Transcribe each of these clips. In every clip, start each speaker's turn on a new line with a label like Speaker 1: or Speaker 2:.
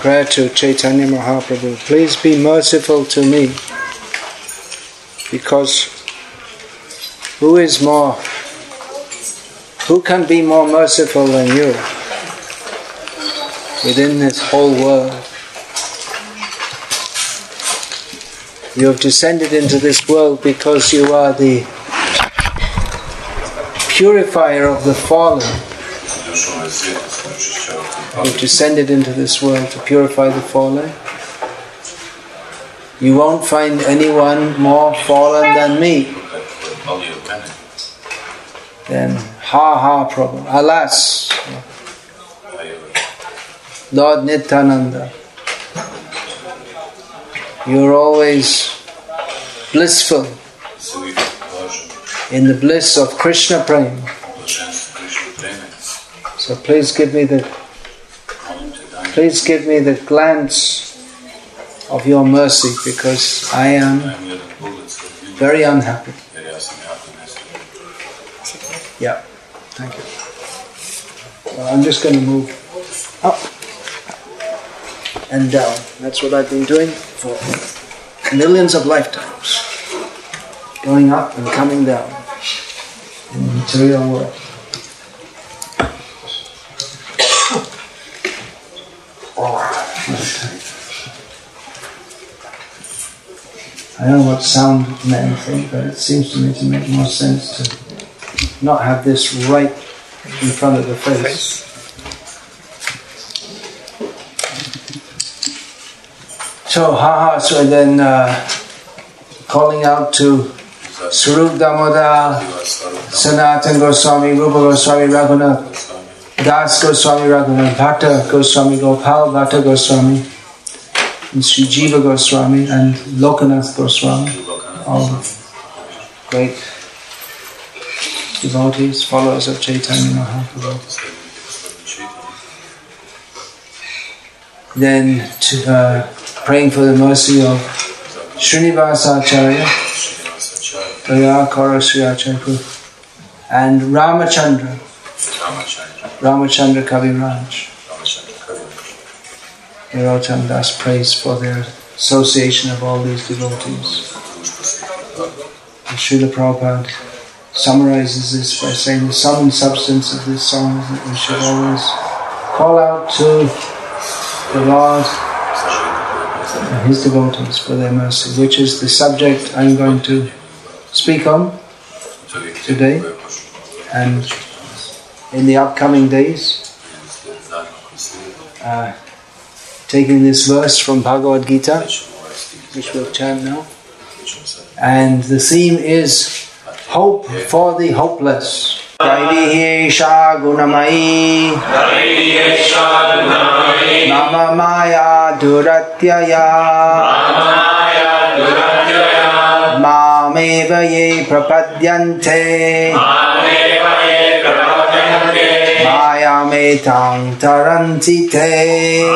Speaker 1: prayer to Chaitanya Mahaprabhu, please be merciful to me, because who can be more merciful than you within this whole world? You have descended into this world because you are the purifier of the fallen. You have descended into this world to purify the fallen. You won't find anyone more fallen than me. Then, ha Prabhu, alas, Lord Nityananda, you're always blissful in the bliss of Krishna Prema. So please give me the glance of your mercy, because I am very unhappy. Yeah, thank you. Well, I'm just going to move up and down. That's what I've been doing for millions of lifetimes. Going up and coming down in the material world. I don't know what sound men think, but it seems to me to make more sense to not have this right in front of the face. So then calling out to Swarup Damodar, Sanatana Goswami, Rupa Goswami, Raghunath, Das Goswami Raghunath, Bhatta Goswami, Gopal Bhatta Goswami, and Sri Jiva Goswami, and Lokanath Goswami, all great devotees, followers of Chaitanya Mahaprabhu. Then praying for the mercy of Srinivasa Acharya, Daya Kara Sri Acharya, and Ramachandra Kaviraj. Narottam Das prays for their association of all these devotees. And Srila Prabhupada summarizes this by saying the sum and substance of this song is that we should always call out to the Lord and His devotees for their mercy, which is the subject I'm going to speak on today and in the upcoming days. Taking this verse from Bhagavad Gita, which we'll chant now, and the theme is hope for the hopeless. Vaidihesha gunamai Mama Maya Duratyaya Mameva ye prapadyante Maya metang taranti te.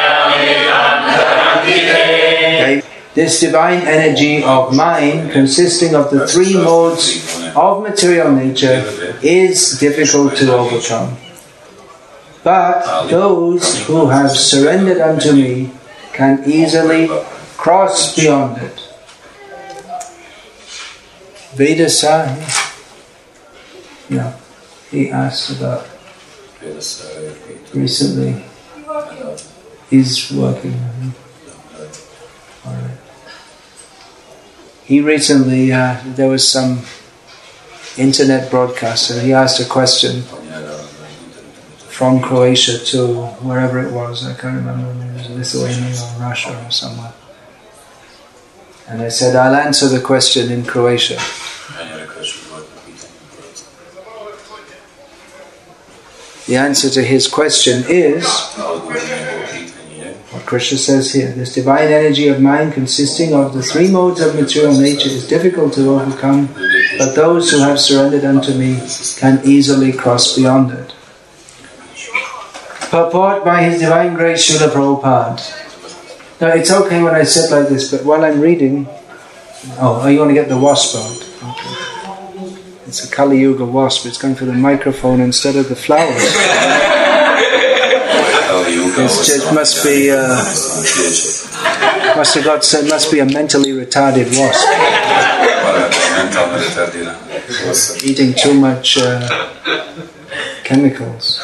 Speaker 1: This divine energy of mind, consisting of the three modes of material nature, is difficult to overcome. But those who have surrendered unto me can easily cross beyond it. Vedasahi, he asked about recently. He's working. All right. He recently, there was some internet broadcast, and he asked a question from Croatia to wherever it was. I can't remember if it was Lithuania or Russia or somewhere. And I said, I'll answer the question in Croatian. The answer to his question is what Krishna says here. This divine energy of mind, consisting of the three modes of material nature, is difficult to overcome, but those who have surrendered unto me can easily cross beyond it. Purport by His Divine Grace Srila Prabhupada. Now it's okay when I sit like this, but while I'm reading... Oh, you want to get the wasp out? Okay. It's a Kali Yuga wasp. It's going for the microphone instead of the flowers. must have got said must be a mentally retarded wasp. Eating too much chemicals.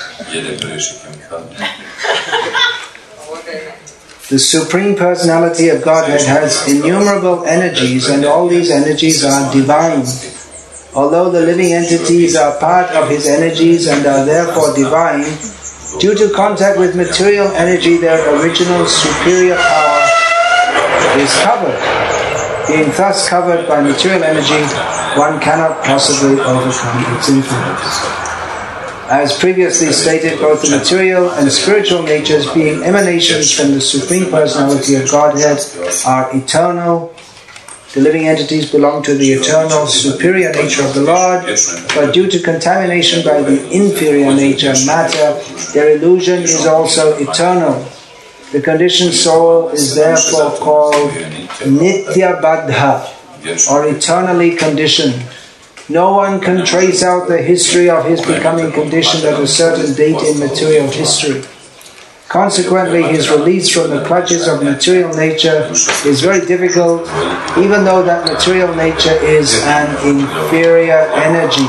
Speaker 1: The Supreme Personality of Godhead has innumerable energies, and all these energies are divine. Although the living entities are part of His energies and are therefore divine, due to contact with material energy, their original superior power is covered. Being thus covered by material energy, one cannot possibly overcome its influence. As previously stated, both the material and spiritual natures, being emanations from the Supreme Personality of Godhead, are eternal. The living entities belong to the eternal, superior nature of the Lord, but due to contamination by the inferior nature, matter, their illusion is also eternal. The conditioned soul is therefore called Nitya Baddha, or eternally conditioned. No one can trace out the history of his becoming conditioned at a certain date in material history. Consequently, his release from the clutches of material nature is very difficult, even though that material nature is an inferior energy.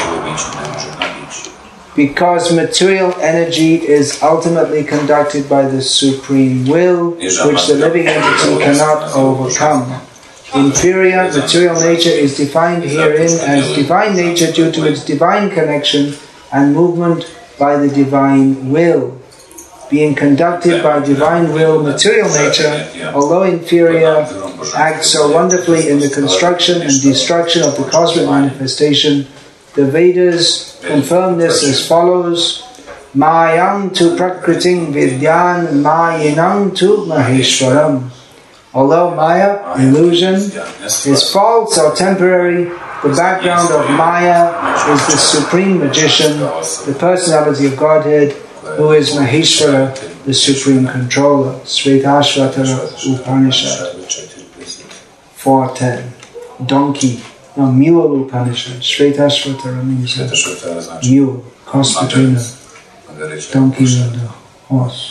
Speaker 1: Because material energy is ultimately conducted by the Supreme Will, which the living entity cannot overcome. Inferior material nature is defined herein as divine nature due to its divine connection and movement by the divine will. Being conducted by divine will, material nature, although inferior, acts so wonderfully in the construction and destruction of the cosmic manifestation. The Vedas confirm this as follows: Mayam tu prakriting vidyan mayinam tu maheshwaram. Although Maya, illusion, is false or temporary, the background of Maya is the Supreme Magician, the Personality of Godhead, who is Maheshwara, the Supreme Controller. Shvetashvatara Upanishad 4.10. Donkey, no, Mule Upanishad. Shvetashvatara means mule, cross between a donkey and a horse.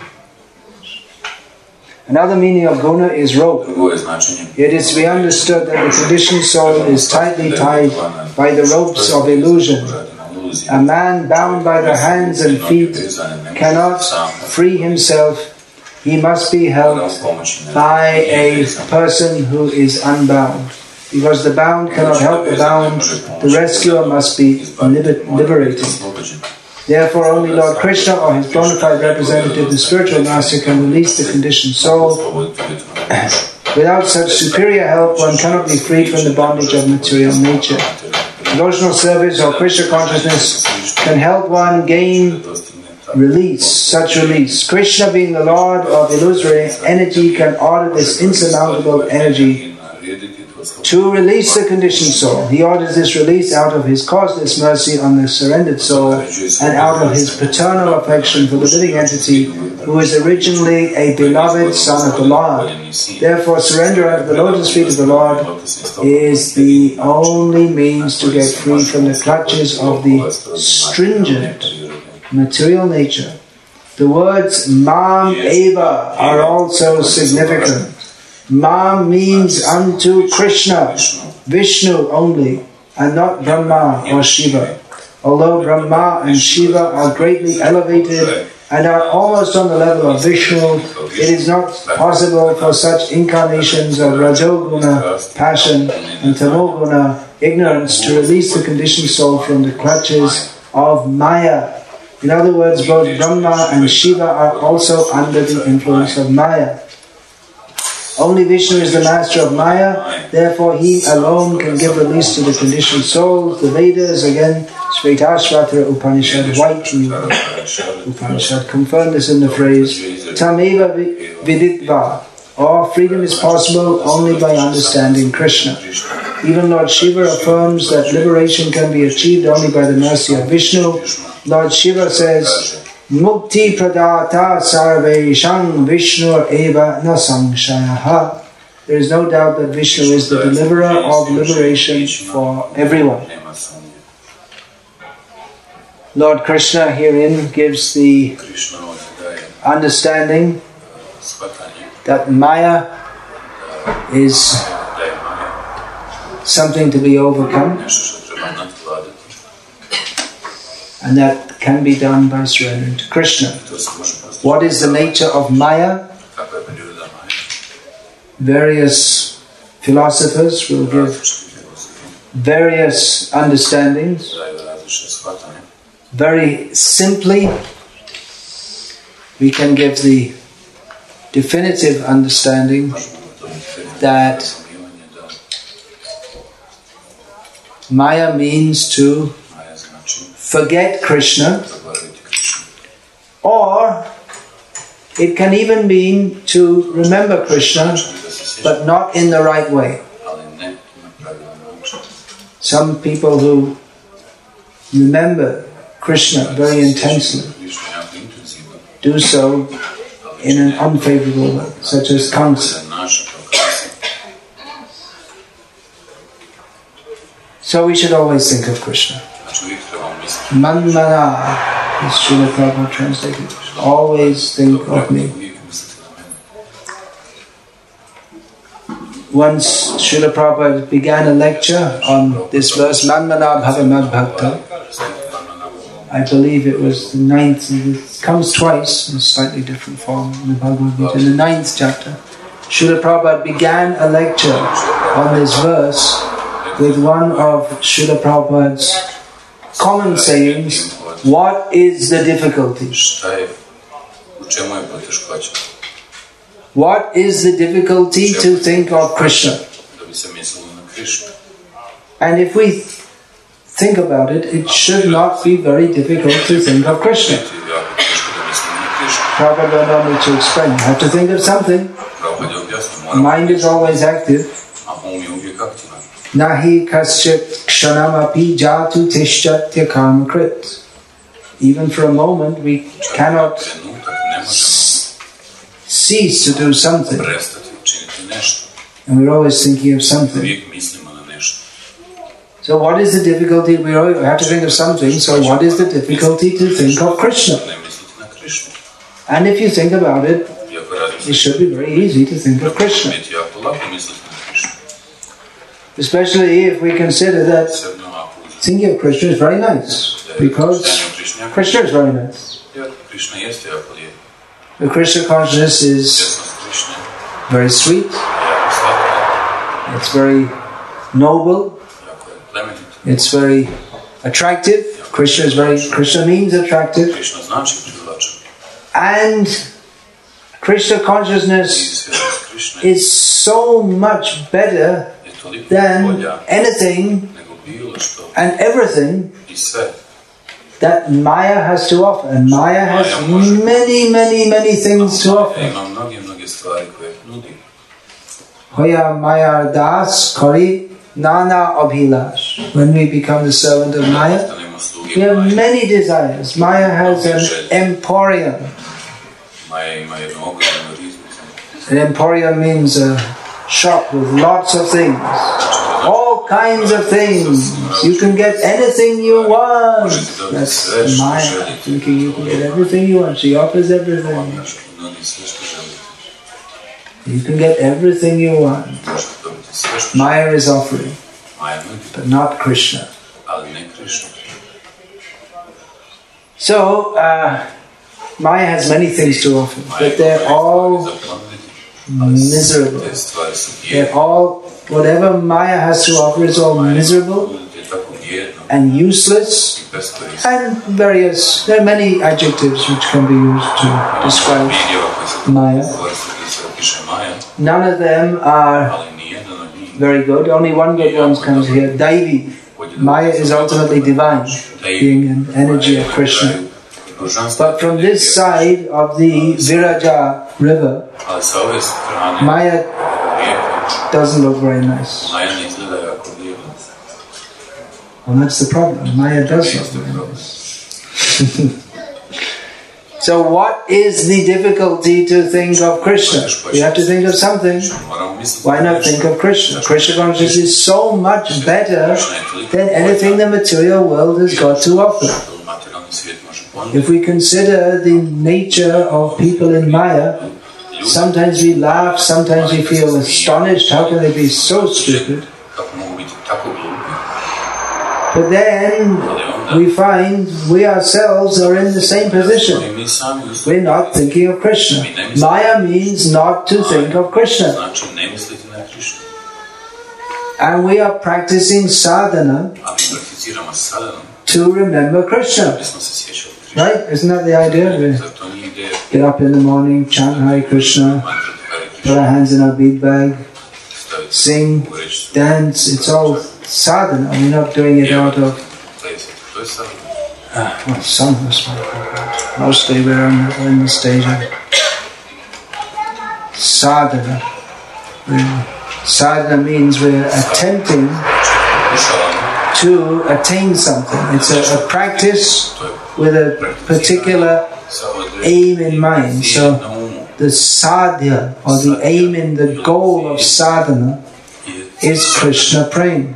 Speaker 1: Another meaning of guna is rope. It is to be understood that the conditioned soul is tightly tied by the ropes of illusion. A man bound by the hands and feet cannot free himself. He must be held by a person who is unbound. Because the bound cannot help the bound, the rescuer must be liberated. Therefore, only Lord Krishna or his bona fide representative, the spiritual master, can release the conditioned soul. Without such superior help, one cannot be freed from the bondage of material nature. Devotional service or Krishna consciousness can help one gain release, such release. Krishna, being the Lord of illusory energy, can order this insurmountable energy to release the conditioned soul. He orders this release out of his causeless mercy on the surrendered soul and out of his paternal affection for the living entity who is originally a beloved son of the Lord. Therefore, surrender unto the lotus feet of the Lord is the only means to get free from the clutches of the stringent material nature. The words Mam Eva are also significant. Mam means unto Krishna, Vishnu only, and not Brahma or Shiva. Although Brahma and Shiva are greatly elevated and are almost on the level of Vishnu, it is not possible for such incarnations of Rajoguna, passion, and Tamoguna, ignorance, to release the conditioned soul from the clutches of Maya. In other words, both Brahma and Shiva are also under the influence of Maya. Only Vishnu is the master of Maya, therefore he alone can give release to the conditioned souls. The Vedas, again, Shvetashvatara Upanishad, White Upanishad, confirm this in the phrase Tameva Viditva, or freedom is possible only by understanding Krishna. Even Lord Shiva affirms that liberation can be achieved only by the mercy of Vishnu. Lord Shiva says, Mukti pradata sarveshang Vishnu eva na samshayaha. There is no doubt that Vishnu is the deliverer of liberation for everyone. Lord Krishna herein gives the understanding that Maya is something to be overcome, and that can be done by surrendering to Krishna. What is the nature of Maya? Various philosophers will give various understandings. Very simply, we can give the definitive understanding that Maya means to forget Krishna, or it can even mean to remember Krishna, but not in the right way. Some people who remember Krishna very intensely do so in an unfavorable way, such as Kamsa. So we should always think of Krishna. Manmana is Srila Prabhupada translated. Always think of me. Once Srila Prabhupada began a lecture on this verse, Manmana Bhava Madbhakta. I believe it was the 9th, it comes twice in a slightly different form in the Bhagavad Gita. In the 9th chapter, Srila Prabhupada began a lecture on this verse with one of Srila Prabhupada's common sayings, what is the difficulty? What is the difficulty to think of Krishna? And if we think about it, it should not be very difficult to think of Krishna. Prabhupada went on to explain, you have to think of something. Mind is always active. Nahi kasyat kshanamapi jatu tishtya karmakrit. Even for a moment we cannot cease to do something. And we're always thinking of something. So what is the difficulty? We have to think of something. So what is the difficulty to think of Krishna? And if you think about it, it should be very easy to think of Krishna. Especially if we consider that thinking of Krishna is very nice, because Krishna is very nice. The Krishna consciousness is very sweet, it's very noble, it's very attractive. Krishna means attractive. And Krishna consciousness is so much better than anything and everything that Maya has to offer. And Maya has many, many, many things to offer. Hoya Maya Das Kari Nana Abhilash. When we become the servant of Maya, we have many desires. Maya has an emporium. An emporium means a shop with lots of things. All kinds of things. You can get anything you want. That's Maya, thinking you can get everything you want. She offers everything. You can get everything you want. Maya is offering, but not Krishna. So, Maya has many things to offer, but they're all miserable. They're all, whatever Maya has to offer is all miserable and useless, and there are many adjectives which can be used to describe Maya. None of them are very good. Only one good one comes here, Daivi. Maya is ultimately divine, being an energy of Krishna. But from this side of the Viraja river, Maya doesn't look very nice. Well, that's the problem. Maya does look very nice. So what is the difficulty to think of Krishna? You have to think of something. Why not think of Krishna? Krishna consciousness is so much better than anything the material world has got to offer. If we consider the nature of people in Maya, sometimes we laugh, sometimes we feel astonished. How can they be so stupid? But then we find we ourselves are in the same position. We're not thinking of Krishna. Maya means not to think of Krishna. And we are practicing sadhana to remember Krishna. Right? Isn't that the idea? We get up in the morning, chant Hare Krishna, put our hands in our bead bag, sing, dance. It's all sadhana. We're not doing it out of... well, some of us might. Mostly we're in the stage of sadhana. Sadhana means we're attempting to attain something. It's a practice with a particular aim in mind. So the sadhya, or the aim in the goal of sadhana, is Krishna Prema.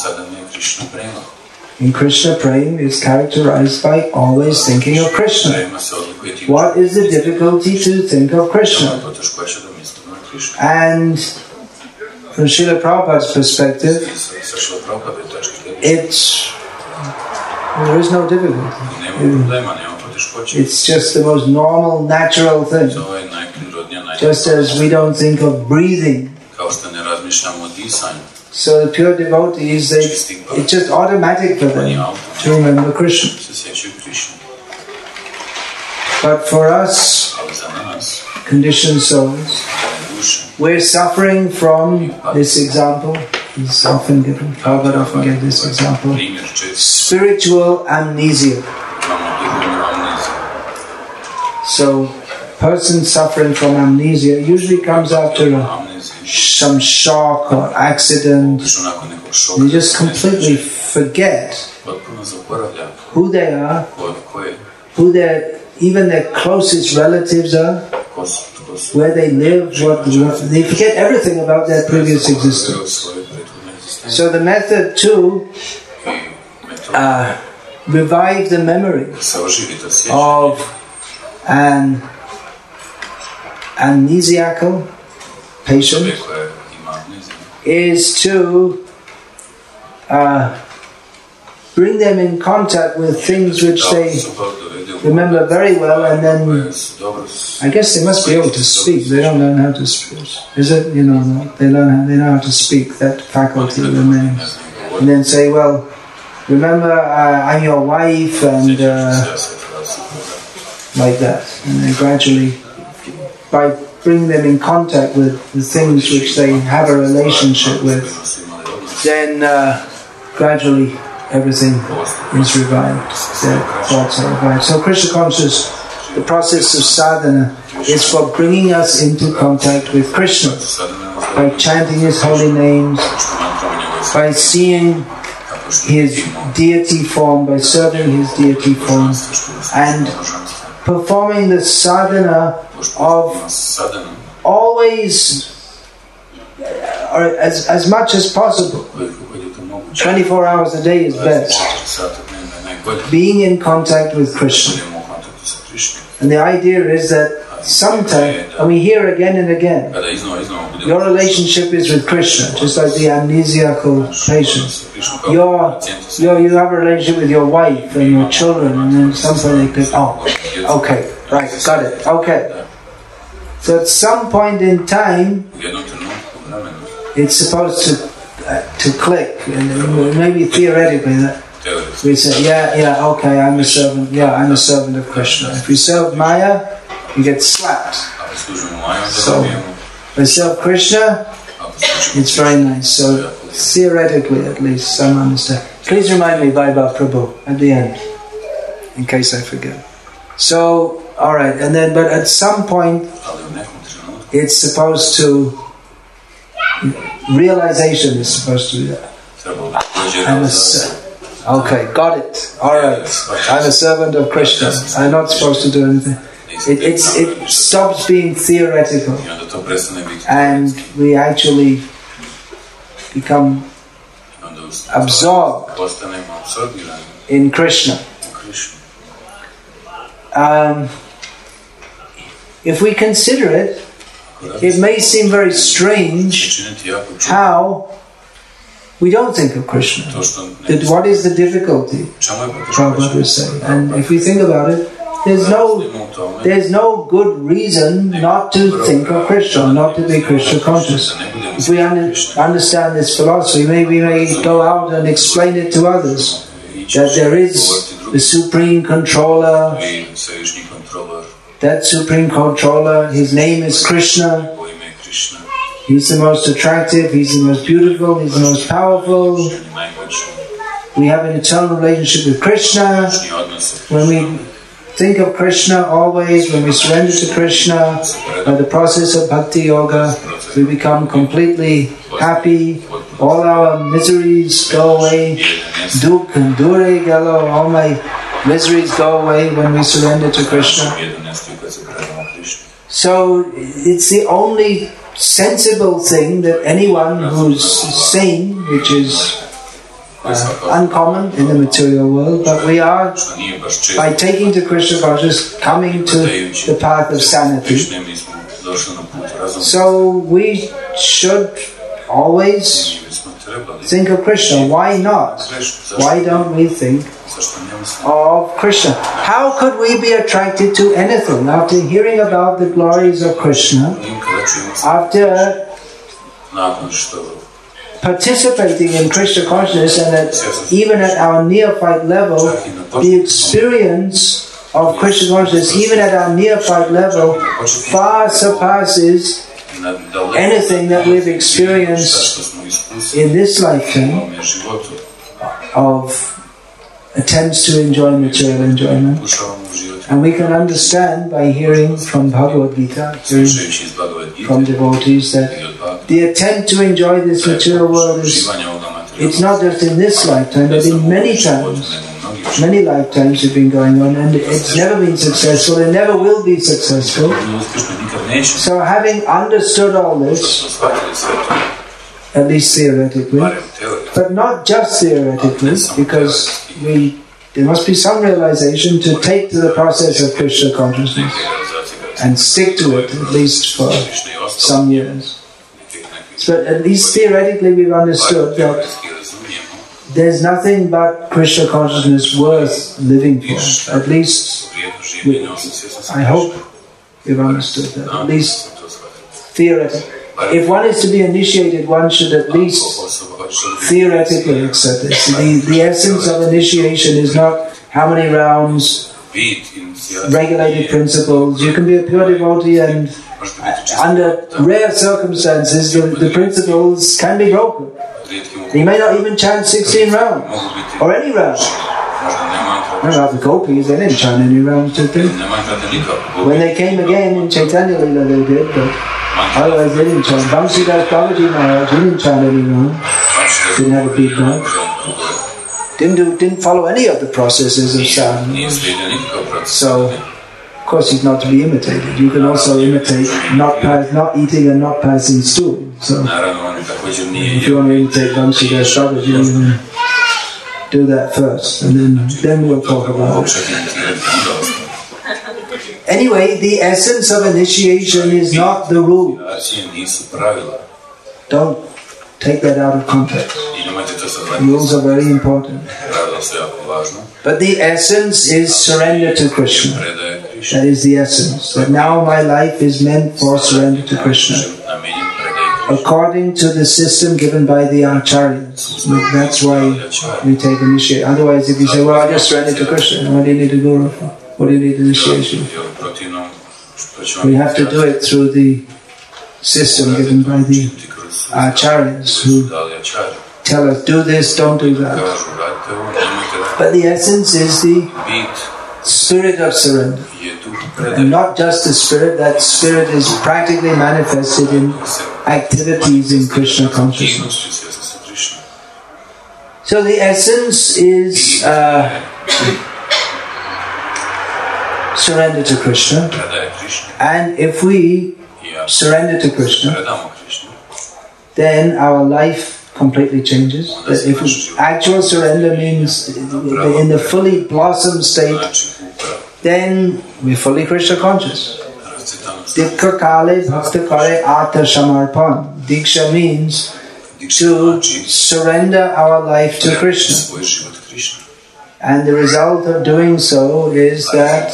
Speaker 1: And Krishna Prema is characterized by always thinking of Krishna. What is the difficulty to think of Krishna? And from Srila Prabhupada's perspective, there is no difficulty. It's just the most normal, natural thing. Just as we don't think of breathing. So the pure devotees, it's just automatic for them to remember Krishna. But for us, conditioned souls, we're suffering from this example. It's often given. Prabhupada often gave this example. Spiritual amnesia. So, person suffering from amnesia usually comes after some shock or accident. They just completely forget who they are, who even their closest relatives are, where they live, they forget everything about their previous existence. So the method to revive the memory of an amnesiacal patient is to bring them in contact with things which they remember very well, and then I guess they must be able to speak. They don't learn how to speak. Is it? They know how to speak. That faculty remains. And then say, well, remember I'm your wife, and like that. And then gradually, by bringing them in contact with the things which they have a relationship with, then gradually everything is revived, their thoughts are revived. So Krishna conscious, the process of sadhana is for bringing us into contact with Krishna by chanting His holy names, by seeing His deity form, by serving His deity form, and performing the sadhana of always, or as much as possible, 24 hours a day is best, being in contact with Krishna. And the idea is that sometimes, and we hear again and again, your relationship is with Krishna, just like the amnesiacal patient. You have a relationship with your wife and your children, and then somebody goes, oh, okay, right, got it, okay. So at some point in time, it's supposed to click, and maybe theoretically that we say, yeah, okay, I'm a servant of Krishna. If we serve Maya, you get slapped. So, if we serve Krishna, it's very nice. So, theoretically at least, some understand. Please remind me, Vaibhav Prabhu, at the end, in case I forget. So, alright, and then, but at some point, it's supposed to, realization is supposed to be that. Okay, got it. Alright, I'm a servant of Krishna. I'm not supposed to do anything. It stops being theoretical, and we actually become absorbed in Krishna. if we consider it, it may seem very strange how we don't think of Krishna. What is the difficulty? Prabhupada would say. And if we think about it, there's no good reason not to think of Krishna, not to be Krishna conscious. If we understand this philosophy, maybe we may go out and explain it to others. That there is the Supreme Controller. That Supreme Controller, his name is Krishna. He's the most attractive, he's the most beautiful, he's the most powerful. We have an eternal relationship with Krishna. When we think of Krishna always, when we surrender to Krishna, by the process of Bhakti Yoga, we become completely happy. All our miseries go away. Dukh and dure galo, all my miseries go away when we surrender to Krishna. So it's the only sensible thing that anyone who's sane, which is uncommon in the material world, but we are, by taking to Krishna consciousness, coming to the path of sanity. So we should always think of Krishna. Why not? Why don't we think of Krishna? How could we be attracted to anything after hearing about the glories of Krishna, after participating in Krishna consciousness, and even at our neophyte level, the experience of Krishna consciousness, even at our neophyte level, far surpasses anything that we've experienced in this lifetime of attempts to enjoy material enjoyment. And we can understand by hearing from Bhagavad Gita, hearing from devotees, that the attempt to enjoy this material world it's not just in this lifetime, but in many times. Many lifetimes have been going on, and it's never been successful, it never will be successful. So having understood all this, at least theoretically, but not just theoretically, because there must be some realization to take to the process of Krishna consciousness and stick to it at least for some years. But at least theoretically we've understood that there's nothing but Krishna consciousness worth living for. At least, I hope we've understood that. At least theoretically. If one is to be initiated, one should at least theoretically accept this. The essence of initiation is not how many rounds, regulated principles. You can be a pure devotee, and under rare circumstances the principles can be broken. He may not even chant 16 rounds, or any round. I don't know, the gopis, they didn't chant any rounds, did they? When they came again in Chaitanya Lila they did, but otherwise they didn't chant. Bamsidas Babaji Maharaj, he didn't chant any rounds. Didn't have a beat round. Didn't follow any of the processes of sadhana. So, of course he's not to be imitated. You can also imitate not eating and not passing stool. So, if you want to imitate Bamsidas Babaji, you do that first, and then we'll talk about it. Anyway, the essence of initiation is not the rule. Don't take that out of context. Rules are very important. But the essence is surrender to Krishna. That is the essence. That now my life is meant for surrender to Krishna, according to the system given by the acharyas. That's why we take initiation. Otherwise, if you say, well, I just surrender to Krishna, what do you need a guru for? What do you need initiation for? We have to do it through the system given by the acharyas, who tell us, do this, don't do that. But the essence is the spirit of surrender. And not just the spirit, that spirit is practically manifested in activities in Krishna consciousness. So the essence is surrender to Krishna. And if we surrender to Krishna, then our life completely changes. If actual surrender means in the fully blossomed state, then we're fully Krishna conscious. Diksha kale bhakta kare ata samarpan. Diksha means to surrender our life to Krishna. And the result of doing so is that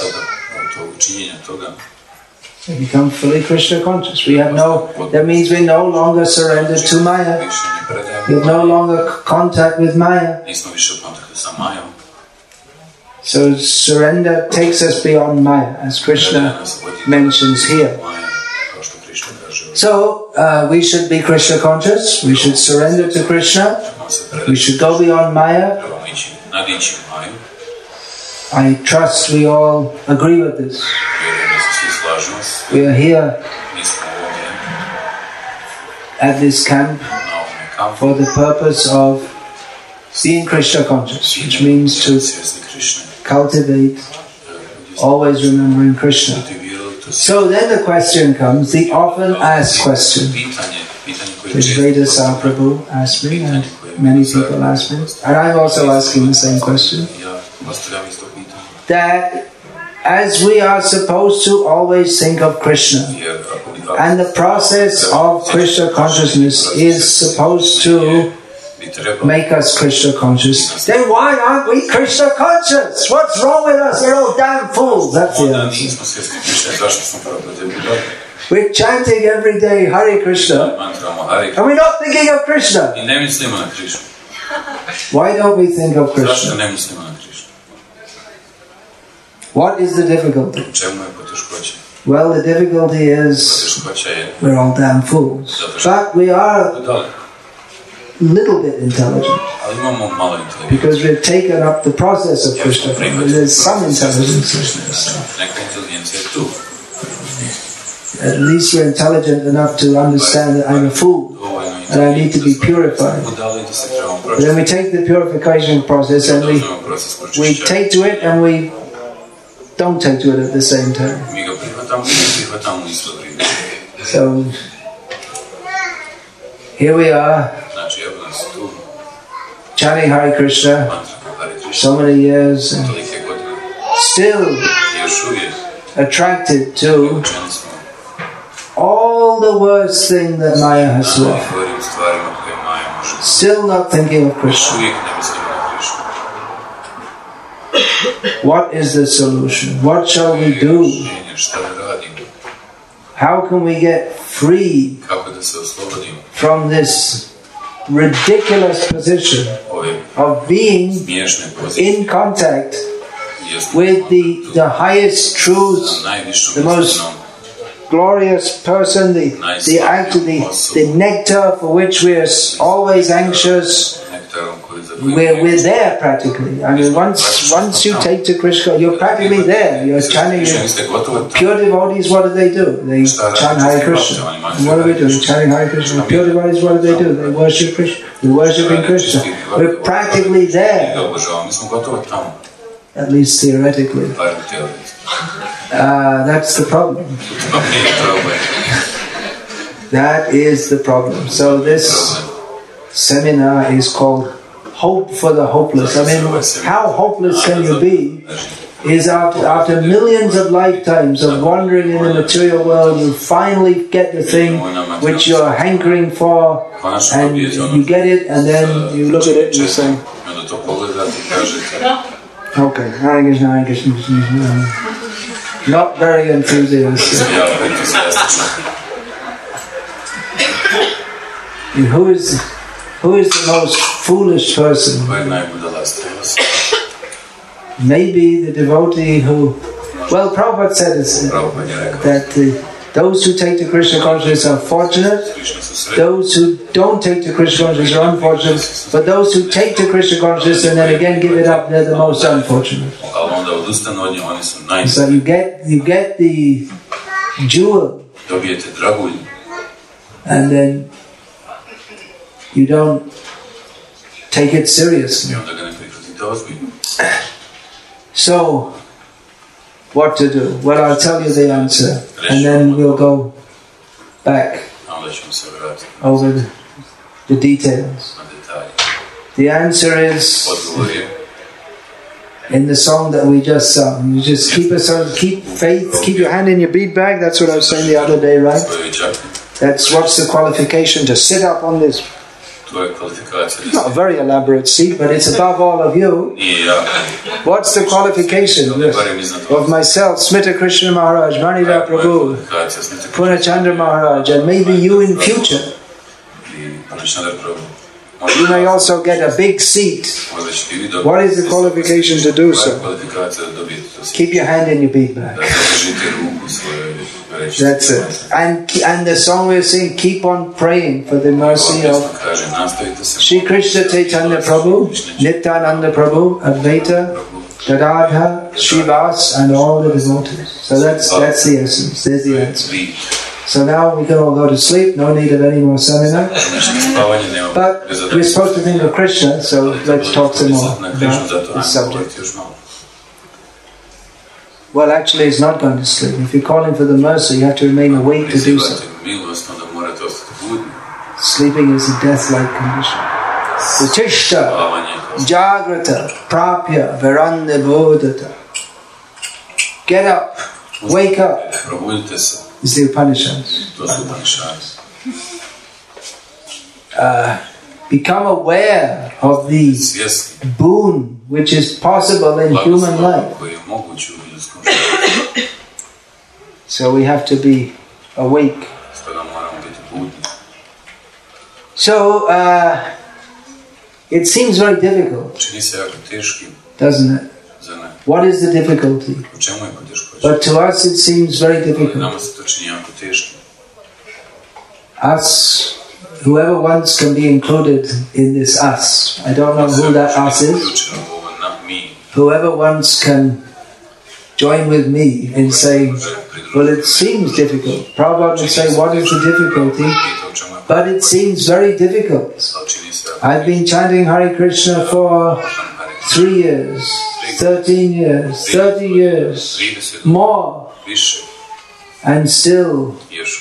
Speaker 1: we become fully Krishna conscious. That means we no longer surrender to Maya. We have no longer contact with Maya. So surrender takes us beyond Maya, as Krishna mentions here. So we should be Krishna conscious. We should surrender to Krishna. We should go beyond Maya. I trust we all agree with this. We are here at this camp for the purpose of being Krishna conscious, which means to cultivate, always remembering Krishna. So then the question comes, the often asked question, which Vedasa Prabhu asked me, and many people ask me, and I'm also asking the same question, that as we are supposed to always think of Krishna, and the process of Krishna consciousness is supposed to make us Krishna conscious, then why aren't we Krishna conscious? What's wrong with us? We're all damn fools. That's the answer. We're chanting every day Hare Krishna, and we're not thinking of Krishna. Why don't we think of Krishna? What is the difficulty? Well, the difficulty is we're all damn fools. But we are a little bit intelligent, because we've taken up the process of Krishna. There's some intelligence in this. At least we're intelligent enough to understand that I'm a fool and I need to be purified. But then we take the purification process and we take to it and we don't take to it at the same time. So here we are, chanting Hare Krishna so many years, and still attracted to all the worst thing that Maya has to offer. Still not thinking of Krishna. What is the solution? What shall we do? How can we get free from this ridiculous position of being in contact with the highest truth, the most glorious person, the nectar for which we are always anxious? We're there practically. I mean, once you take to Krishna, you're practically there. You're chanting. Pure devotees, what do? They chant Hare Krishna. And what are we doing? Chanting Hare Krishna. Pure devotees, what do? They worship Krishna. We're worshipping Krishna. We're practically there. At least theoretically. That's the problem. That is the problem. So this seminar is called Hope for the Hopeless. I mean, how hopeless can you be? Is after millions of lifetimes of wandering in the material world, you finally get the thing which you're hankering for, and you get it, and then you look at it and you say, okay, Hare Krishna, Hare Krishna, Krishna. Not very enthusiastic. And who is the most foolish person? Maybe the devotee who... Well, Prabhupada said that those who take to Krishna consciousness are fortunate, those who don't take to Krishna consciousness are unfortunate, but those who take to Krishna consciousness and then again give it up, they're the most unfortunate. So you get the jewel, and then you don't take it seriously. So, what to do? Well, I'll tell you the answer, and then we'll go back over the details. The answer is in the song that we just sung. You just keep faith, keep your hand in your bead bag. That's what I was saying the other day, right? That's what's the qualification to sit up on this. Not a very elaborate seat, but it's above all of you. What's the qualification of myself, Smita Krishna Maharaj, Manila Prabhu, Purnachandra Maharaj, and maybe you in future? You may also get a big seat. What is the qualification to do so? Keep your hand in your bead bag. That's it. And the song we're singing, keep on praying for the mercy of Sri Krishna Chaitanya Prabhu, Nityananda Prabhu, Advaita, Gadadhar, Srivas, and all the devotees. So that's the essence. There's the answer. So now we can all go to sleep, no need of any more seminar. But we're supposed to think of Krishna, so let's talk some more about this subject. Well, actually, he's not going to sleep. If you're calling for the mercy, you have to remain awake to do so. Sleeping is a death-like condition. Utishta, Jagrata, Prapya, Veranda Bodhata. Get up, wake up. Is the Upanishads. Become aware of the boon which is possible in human life. So we have to be awake. So it seems very difficult, doesn't it? What is the difficulty? But to us it seems very difficult. Us, whoever wants can be included in this us. I don't know who that us is. Whoever wants can join with me in saying, well, it seems difficult. Prabhupada would say, what is the difficulty? But it seems very difficult. I've been chanting Hare Krishna for 3 years, 13 years, 30 years, more, and still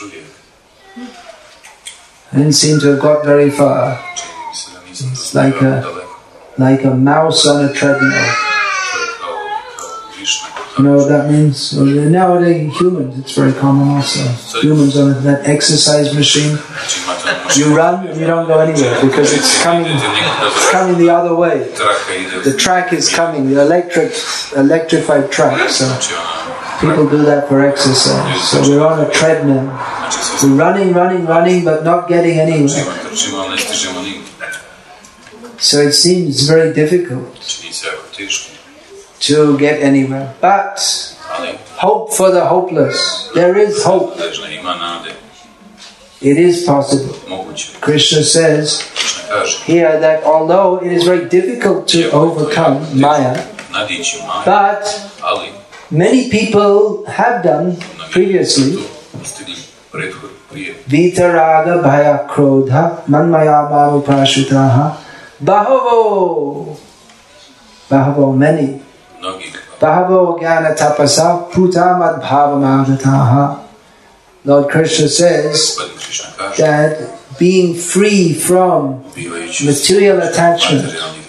Speaker 1: I didn't seem to have got very far. It's like a mouse on a treadmill. You know what that means? Well, nowadays, humans, it's very common also. Humans on that exercise machine. You run and you don't go anywhere because it's coming the other way. The track is coming, the electrified track. So people do that for exercise. So we're on a treadmill. We're running, but not getting anywhere. So it seems very difficult to get anywhere. But hope for the hopeless. There is hope. It is possible. Krishna says here that although it is very difficult to overcome Maya, but many people have done previously. Vitaraga bhaya krodha manmaya bhava prashutaha bahavo many bahavo jnana tapasa putamad bhavamagataha. Lord Krishna says that being free from material attachment,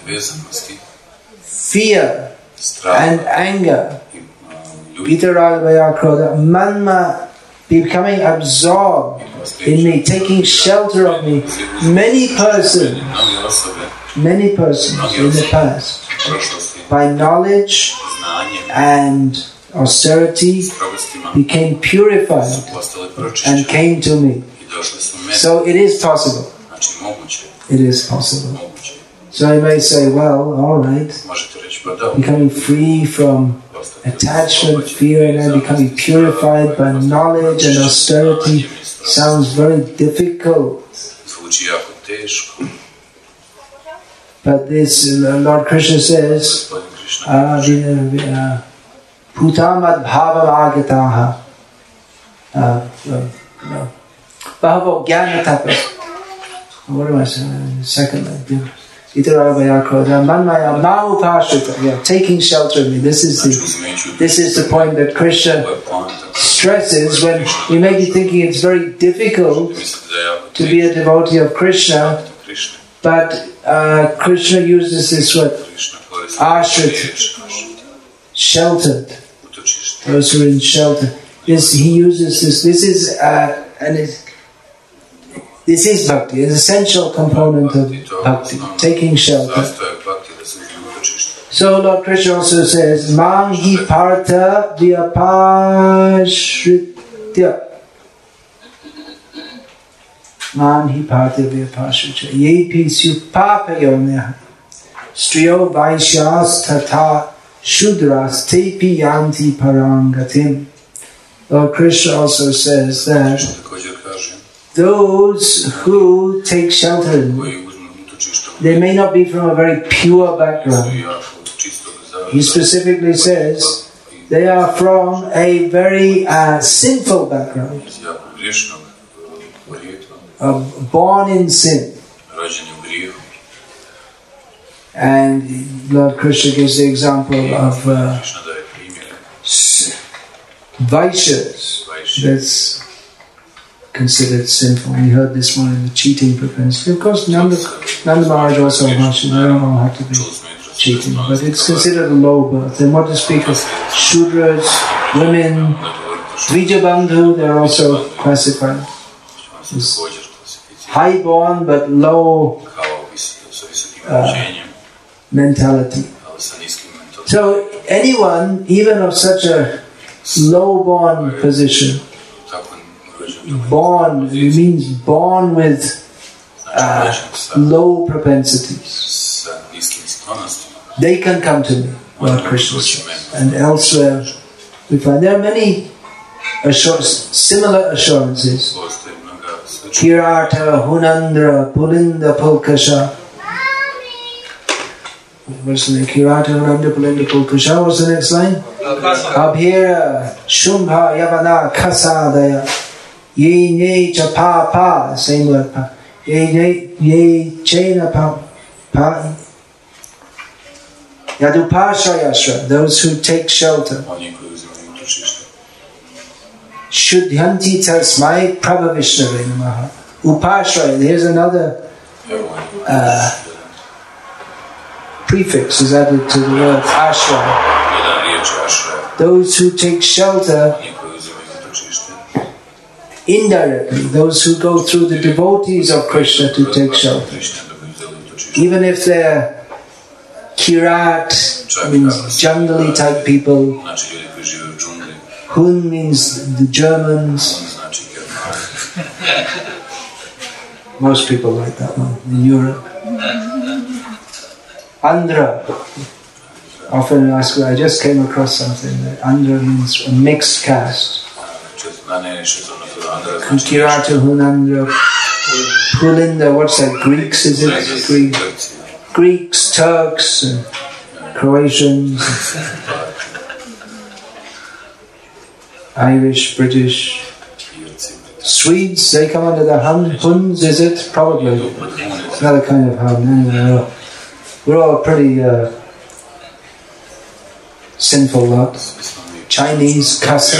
Speaker 1: fear and anger, vitaraga bhaya krodha, manma, becoming absorbed in me, taking shelter of me. Many persons in the past, by knowledge and austerity, became purified and came to me. So it is possible. It is possible. So I may say, well, all right, becoming free from attachment, fear, and then becoming purified by knowledge and austerity sounds very difficult. But this, Lord Krishna says, Putamad bhavam agataha bhavo jnana tapas. What am I saying? Second, taking shelter of me. This is the point that Krishna stresses when we may be thinking it's very difficult to be a devotee of Krishna, but Krishna uses this word ashrit. sheltered, those who are in shelter. He uses this. This is bhakti, an essential component of bhakti, taking shelter. So Lord Krishna also says, "Mang hi partha vyapashritya." Man hi partha vyapashritya. Yepi supapayonah. Striyo vaishyas tata shudras tepi yanti parangatim. Lord Krishna also says that those who take shelter, they may not be from a very pure background. He specifically says they are from a very sinful background, born in sin. And Lord Krishna gives the example of Vaishyas, that's considered sinful. We heard this one in the cheating propensity. Of course, Nanda Maharaj also mentioned they don't all have to be cheating, but it's considered a low birth. And what to speak of Shudras, women, Dvijabandhu, they're also classified as high born but low mentality. So anyone, even of such a low-born position, born, it means born with low propensities, they can come to me, Lord Krishna says. And elsewhere we find there are many similar assurances. Kirata, Hunandra, Pulinda, Pulkasha. What's the name? Kirata, Hunandra, Pulinda, Pulkasha. What's the next line? Abhira, Shumbha, Yavana, Kasadaya. Ye ne cha pa pa, same word pa. Ye chena pa pa. Yadupashayashra, those who take shelter. Shuddhanti tasmai prabhavishnave namaha. Upashraya, here's another prefix is added to the word ashraya. Those who take shelter indirectly, those who go through the devotees of Krishna to take shelter. Even if they're Kirat, means jungly type people. Hun means the Germans. Most people like that one in Europe. Andhra. Often ask, I just came across something that Andhra means a mixed caste. Kirata, Hunandra, Pulinda, what's that? Greeks, is it? Greeks, Turks, and Croatians, Irish, British, Swedes, they come under the Huns, is it? Probably. It's another kind of Hun. Anyway, we're all pretty sinful lot. Chinese, Kasa.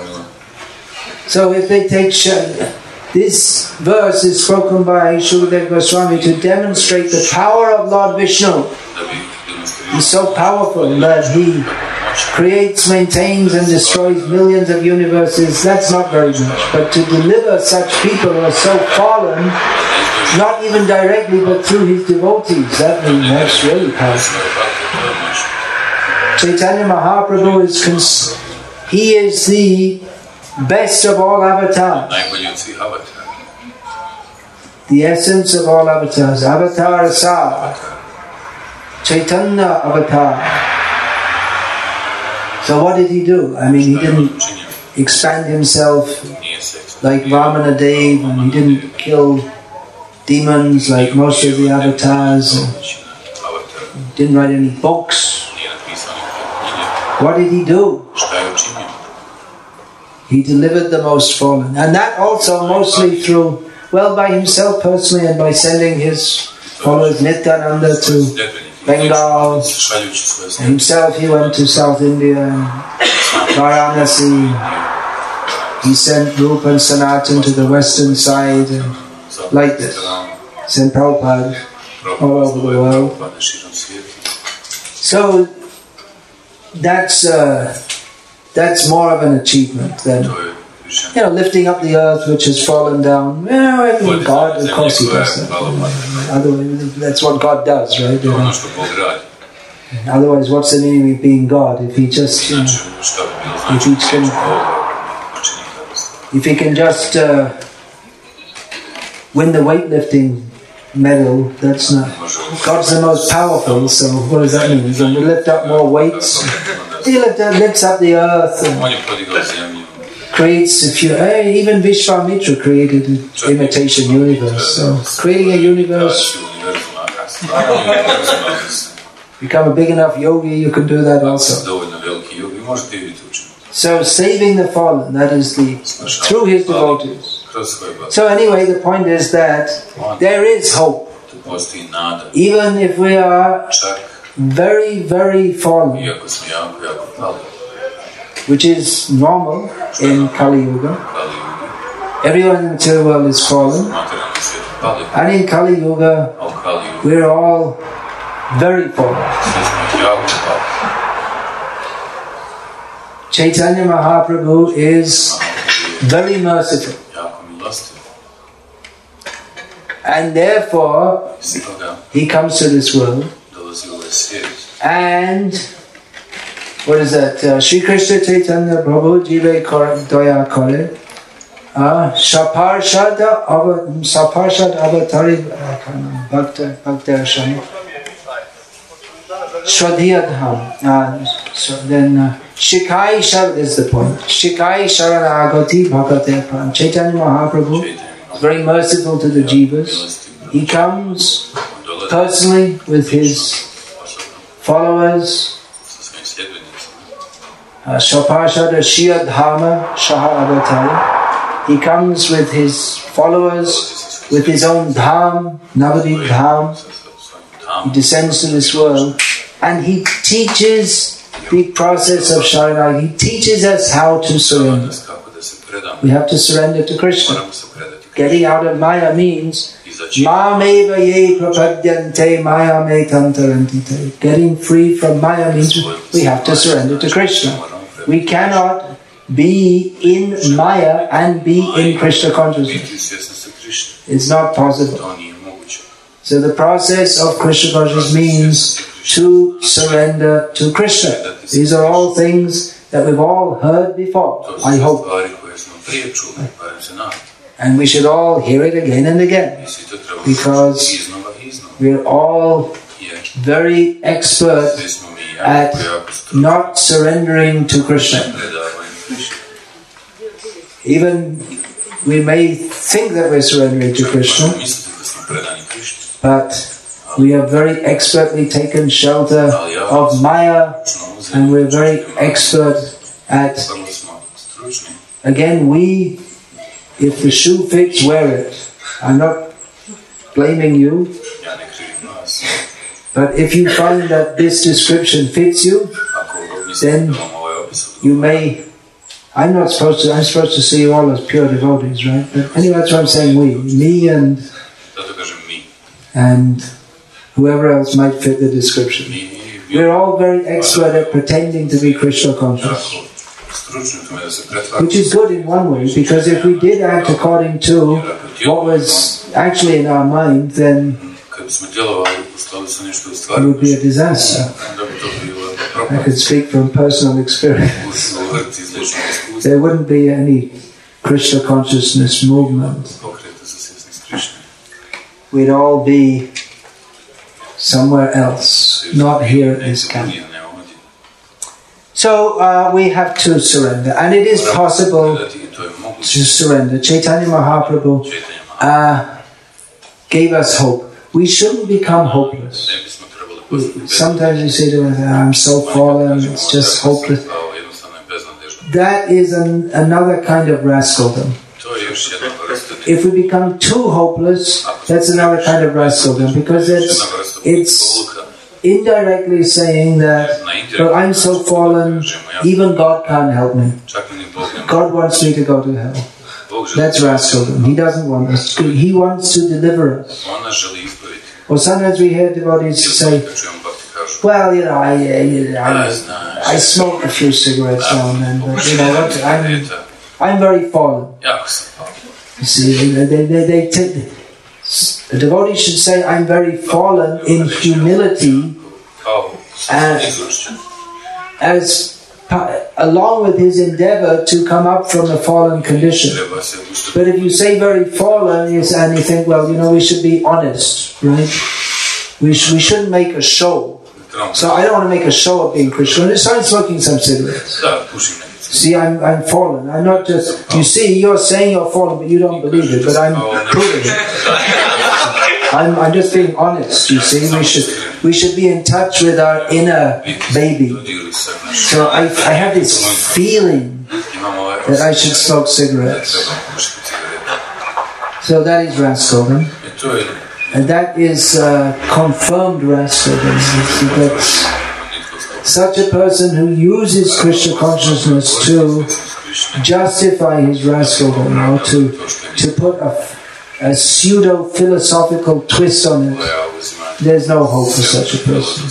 Speaker 1: So if they take shelter, this verse is spoken by Shukadeva Goswami to demonstrate the power of Lord Vishnu. He's so powerful that he creates, maintains and destroys millions of universes. That's not very much. But to deliver such people who are so fallen, not even directly but through his devotees, that's really powerful. Chaitanya Mahaprabhu he is the best of all avatars. The essence of all avatars. Avatar Asa. Chaitanya Avatar. So what did he do? I mean, he didn't expand himself like Vamana Dev, and he didn't kill demons like most of the avatars. He didn't write any books. What did he do? He delivered the most fallen. And that also mostly through, well, by himself personally and by sending his followers Nityananda to Bengal. Himself he went to South India and Varanasi. He sent Rupa and Sanatan to the western side and like this. Sent Prabhupada all over the world. So that's more of an achievement than lifting up the earth which has fallen down. God, of course, He does that. Otherwise, that's what God does, right? Otherwise, what's the meaning of being God if He just, if He can just win the weightlifting medal, that's not. God's the most powerful, so what does that mean? He's going to lift up more weights. He lifts up the earth and creates a few. Even Vishwamitra created an imitation universe. So creating a universe, become a big enough yogi, you can do that also. So saving the fallen, that is through his devotees. So anyway, the point is that there is hope. Even if we are very, very fallen, which is normal in Kali Yuga. Everyone in the material world is fallen. And in Kali Yuga, we're all very fallen. Chaitanya Mahaprabhu is very merciful. And therefore, He comes to this world. And what is that? Shri Krishna Chaitanya Prabhu Jive Daya Kore Saparshad Avatari Bhakta Shani Shradhiyadham. Then Shikai Shar is the point. Shikai Sharanagati Bhakate Pran. Chaitanya Mahaprabhu is very merciful to the jivas. He comes personally with his followers. Shaparshad Shiyadhama Shaha Avatari. He comes with his followers, with his own dham, Navadip dham. He descends to this world and he teaches the process of Sharanagati. He teaches us how to surrender. We have to surrender to Krishna. Getting out of Maya means Mameva ye prapadyante Maya me tantarantite. Getting free from Maya means we have to surrender to Krishna. We cannot be in Maya and be in Krishna consciousness. It's not possible. So the process of Krishna consciousness means to surrender to Krishna. These are all things that we've all heard before, I hope. And we should all hear it again and again, because we're all very expert at not surrendering to Krishna. Even we may think that we're surrendering to Krishna, but we have very expertly taken shelter of Maya, and we're very expert at, again, if the shoe fits, wear it. I'm not blaming you, but if you find that this description fits you, then you may. I'm supposed to see you all as pure devotees, right? But anyway, that's what I'm saying. Me and whoever else might fit the description. We're all very expert at pretending to be Krishna conscious, which is good in one way, because if we did act according to what was actually in our mind, then it would be a disaster. I could speak from personal experience. There wouldn't be any Krishna consciousness movement. We'd all be somewhere else, not here in this camp. So we have to surrender, and it is possible to surrender. Chaitanya Mahaprabhu gave us hope. We shouldn't become hopeless. Sometimes we say to us, I'm so fallen, it's just hopeless. That is another kind of rascaldom. If we become too hopeless, that's another kind of rascaldom, because it's indirectly saying that, well, I'm so fallen, even God can't help me. God wants me to go to hell. That's rascaldom. He doesn't want us to. He wants to deliver us. Or sometimes we hear devotees say, well, I smoke a few cigarettes now and then, but you know what? I'm very fallen. You see, a devotee should say, I'm very fallen in humility, as along with his endeavor to come up from the fallen condition. But if you say very fallen, and you think, well, you know, we should be honest, right? We shouldn't make a show. So I don't want to make a show of being Krishna. I started smoking some cigarettes. See, I'm fallen. I'm not just... You see, you're saying you're fallen, but you don't believe it. But I'm proving it. I'm just being honest, you see. We should be in touch with our inner baby. So I have this feeling that I should smoke cigarettes. So that is Rasgovan. And that is confirmed Rasgovan. Such a person who uses Krishna consciousness to justify his Rasgovan, or to put a pseudo-philosophical twist on it, there's no hope for such a person.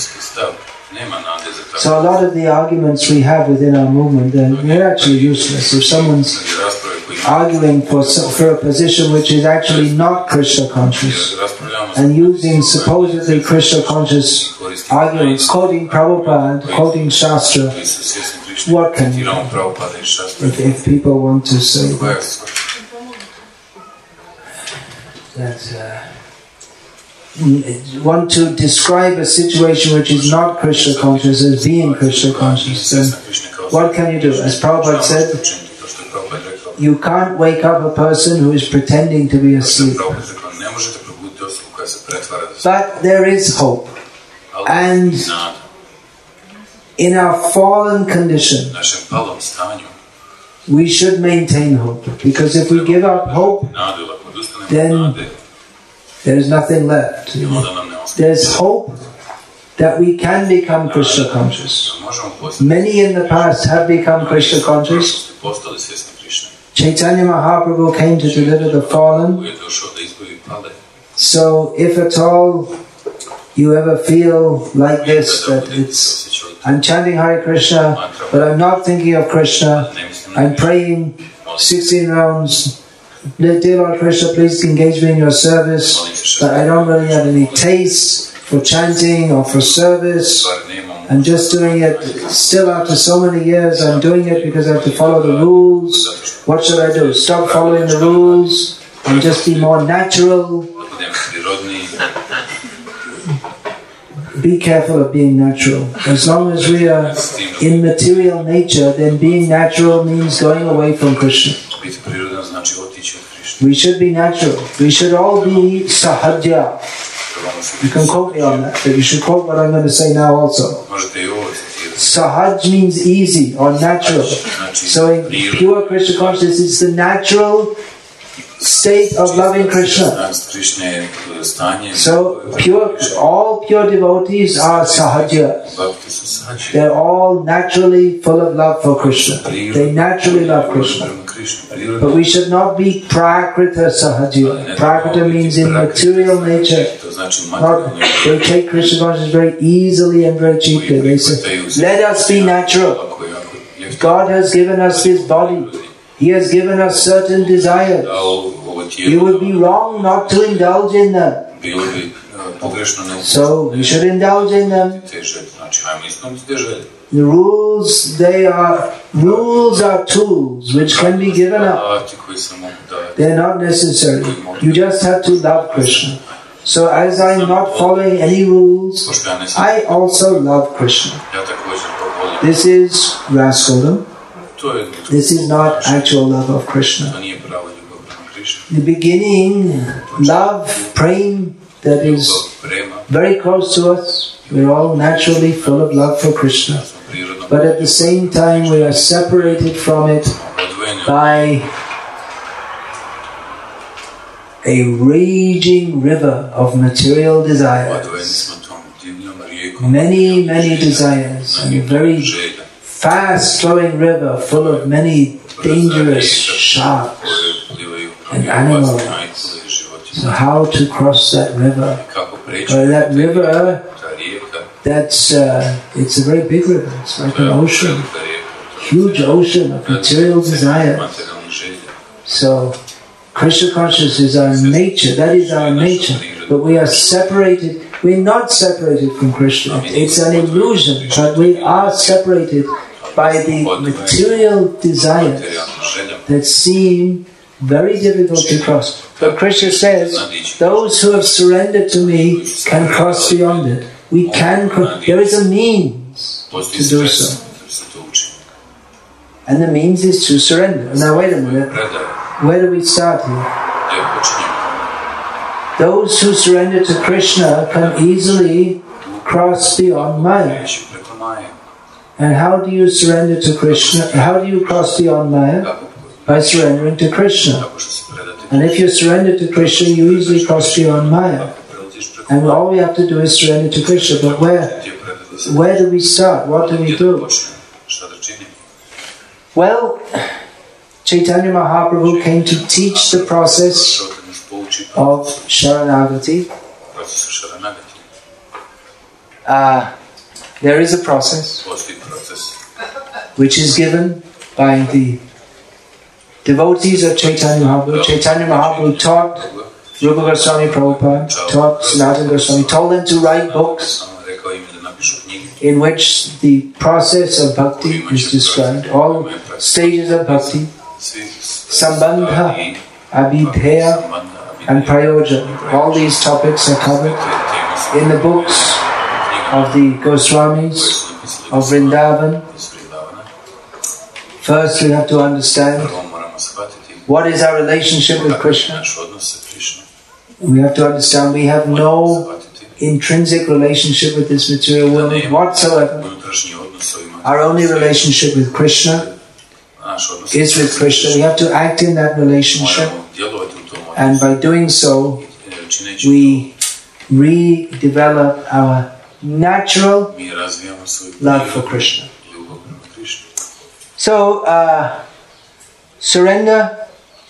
Speaker 1: So a lot of the arguments we have within our movement, they're actually useless. If someone's arguing for a position which is actually not Krishna conscious, and using supposedly Krishna conscious arguments, quoting Prabhupada, quoting Shastra, what can you do if people want to say that want to describe a situation which is not Krishna conscious as being Krishna conscious, then what can you do? As Prabhupada said, you can't wake up a person who is pretending to be asleep. But there is hope. And in our fallen condition, we should maintain hope. Because if we give up hope, then there's nothing left. There's hope that we can become Krishna conscious. Many in the past have become Krishna conscious. Chaitanya Mahaprabhu came to deliver the fallen. So if at all you ever feel like this, that I'm chanting Hare Krishna, but I'm not thinking of Krishna, I'm praying 16 rounds, dear Lord Krishna, please engage me in your service, but I don't really have any taste for chanting or for service. I'm just doing it, still after so many years, I'm doing it because I have to follow the rules. What should I do? Stop following the rules and just be more natural? Be careful of being natural. As long as we are in material nature, then being natural means going away from Krishna. We should be natural. We should all be sahajya. You can quote me on that, but you should quote what I'm going to say now also. Sahaj means easy or natural. So in pure Krishna consciousness, it's the natural state of loving Krishna. So all pure devotees are sahajya. They're all naturally full of love for Krishna. They naturally love Krishna. But we should not be prakrita sahajya. Prakrita means in material nature. They take Krishna consciousness very easily and very cheaply. They say, let us be natural. God has given us His body. He has given us certain desires. It would be wrong not to indulge in them. So we should indulge in them. The rules, rules are tools which can be given up. They are not necessary. You just have to love Krishna. So as I am not following any rules, I also love Krishna. This is Rasgovan. This is not actual love of Krishna. The beginning, love, prema, that is very close to us. We're all naturally full of love for Krishna. But at the same time, we are separated from it by a raging river of material desires. Many, many desires, and a very fast-flowing river full of many dangerous sharks and animals. So how to cross that river? That river it's a very big river. It's like an ocean, huge ocean of material desire. So Krishna consciousness is our nature. That is our nature. But we are separated. We're not separated from Krishna. It's an illusion. But we are separated by the material desires that seem very difficult to cross. But Krishna says, those who have surrendered to me can cross beyond it. We can cross. There is a means to do so. And the means is to surrender. Now wait a minute. Where do we start here? Those who surrender to Krishna can easily cross beyond Maya. And how do you surrender to Krishna? How do you cross beyond Maya? By surrendering to Krishna. And if you surrender to Krishna, you easily cross beyond Maya. And all we have to do is surrender to Krishna. But where do we start? What do we do? Well, Chaitanya Mahaprabhu came to teach the process of Sharanagati. There is a process which is given by the devotees of Chaitanya Mahaprabhu. Chaitanya Mahaprabhu taught Rupa Goswami Prabhupada, taught Sanatana Goswami, told them to write books in which the process of bhakti is described, all stages of bhakti, Sambandha, Abhidheya, and Prayoja. All these topics are covered in the books of the Goswamis of Vrindavan. First we have to understand what is our relationship with Krishna. We have to understand we have no intrinsic relationship with this material world whatsoever. Our only relationship with Krishna is with Krishna. We have to act in that relationship, and by doing so we redevelop our natural love for Krishna. So, surrender.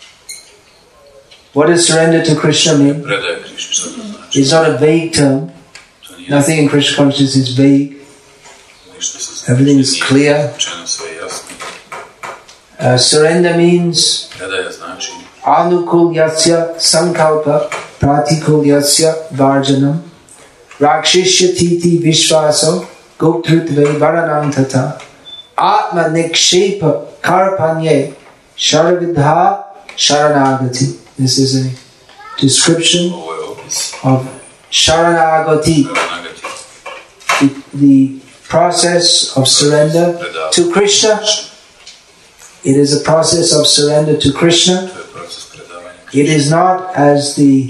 Speaker 1: What does surrender to Krishna mean? It's not a vague term. Nothing in Krishna consciousness is vague. Everything is clear. Surrender means anukulyasya sankalpa pratikulyasya varjanam rakshishyatiti vishvaso goptrutve varanam tata atma nikshepa karpanye sharavidha sharanagati. This is a description of Sharanagati, the process of surrender to Krishna. It is a process of surrender to Krishna. It is not as the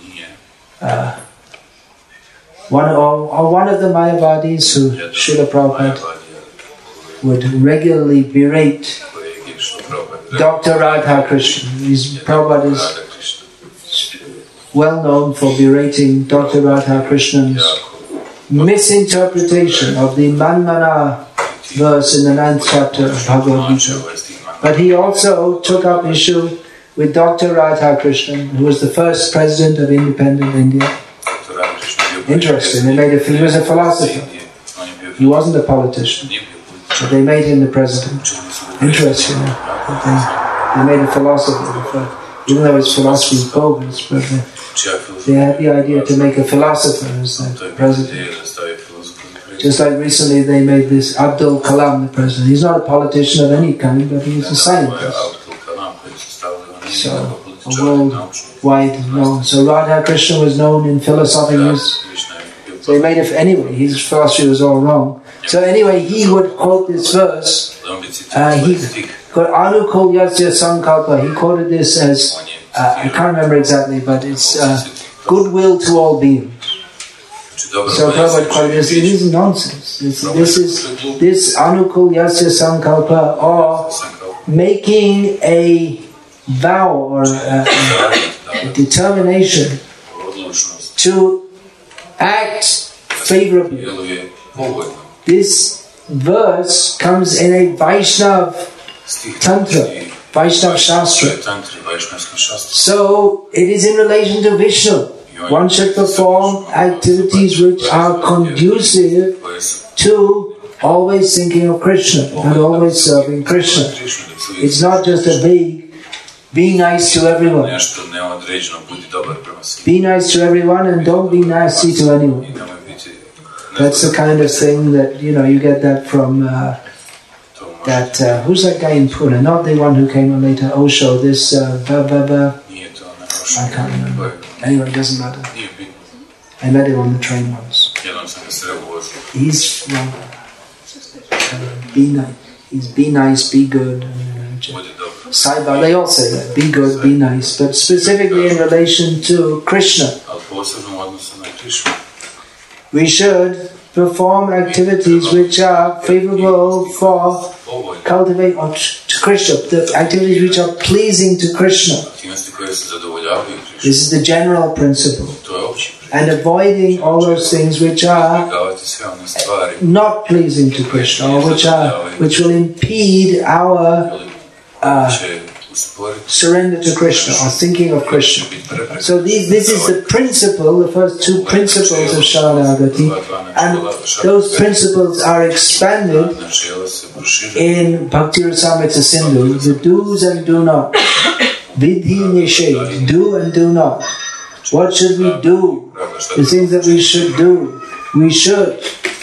Speaker 1: one of the Mayavadis who Srila Prabhupada would regularly berate Dr. Radha Krishna. Prabhupada is well known for berating Dr. Radha Krishna's misinterpretation of the Manmana verse in the 9th chapter of Bhagavad Gita. But he also took up issue with Dr. Radha Krishnan, who was the first president of independent India. Interesting, he was a philosopher. He wasn't a politician. But they made him the president. Interesting. They made a philosopher. Even though his philosophy is bogus, but they had the idea to make a philosopher as the president. Just like recently they made this Abdul Kalam the president. He's not a politician of any kind, but he's a scientist. So, worldwide known. So Radha Krishna was known in philosophy. So he made it anyway. His philosophy was all wrong. So anyway, he would quote this verse. He got Anukul Yasya Sankalpa. He quoted this as I can't remember exactly, but it's goodwill to all beings. So Prabhupada quoted this. It is nonsense. This Anukul Yasya Sankalpa, or making a vow or a determination to act favorably. This verse comes in a Vaishnav Tantra, Vaishnav Shastra. So it is in relation to Vishnu. One should perform activities which are conducive to always thinking of Krishna and always serving Krishna. It's not just a vague, be nice to everyone. Be nice to everyone and don't be nasty to anyone. That's the kind of thing that, you get that from who's that guy in Pune? Not the one who came on later, Osho, this I can't remember. Anyway, it doesn't matter. I met him on the train once. He's be nice, be good. Sai-Baba, they all say that, be good, be nice, but specifically in relation to Krishna. We should perform activities which are favorable for cultivate to Krishna, the activities which are pleasing to Krishna. This is the general principle. And avoiding all those things which are not pleasing to Krishna, or which will impede our surrender to Krishna or thinking of Krishna. So this is the principle, the first two principles of Sharanagati, and those principles are expanded in Bhakti Rasamrita Sindhu, the do's and do not. Vidhi Nishedh, do and do not. What should we do? The things that we should do. We should.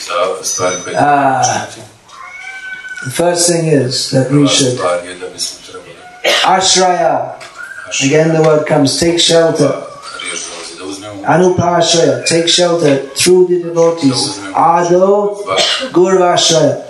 Speaker 1: The first thing is that we should Ashraya. Again the word comes, take shelter. Anupashraya, take shelter through the devotees. Ado Gurvashraya.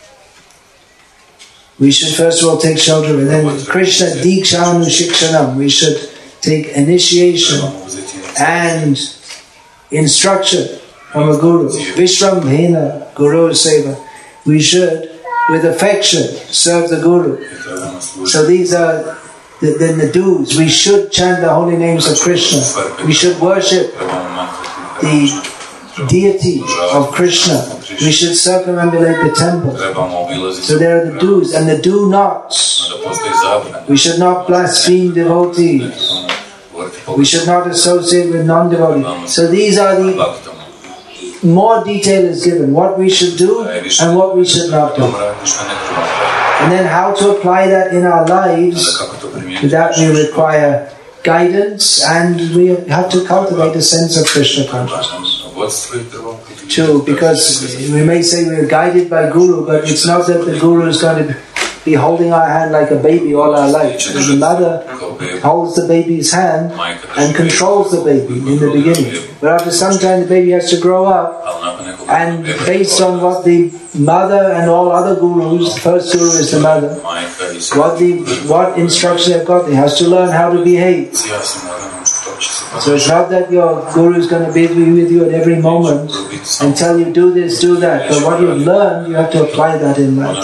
Speaker 1: We should first of all take shelter, and then Krishna Dikshanu Shikshanam. We should take initiation and instruction from a guru. Vishram Guru Seva. We should, with affection, serve the guru. So these are the do's. We should chant the holy names of Krishna. We should worship the deity of Krishna. We should circumambulate the temple. So there are the do's and the do nots. We should not blaspheme devotees. We should not associate with non-devotees. So these are the more detail is given, what we should do and what we should not do. And then how to apply that in our lives. For that we require guidance, and we have to cultivate a sense of Krishna consciousness. True, because we may say we are guided by Guru, but it's not that the Guru is going to be holding our hand like a baby all our life. Because the mother holds the baby's hand and controls the baby in the beginning. But after some time the baby has to grow up, and based on what the mother and all other gurus, the first guru is the mother, what instruction they've got, they has to learn how to behave. So it's not that your guru is going to be with you at every moment and tell you do this, do that. But what you've learned, you have to apply that in life.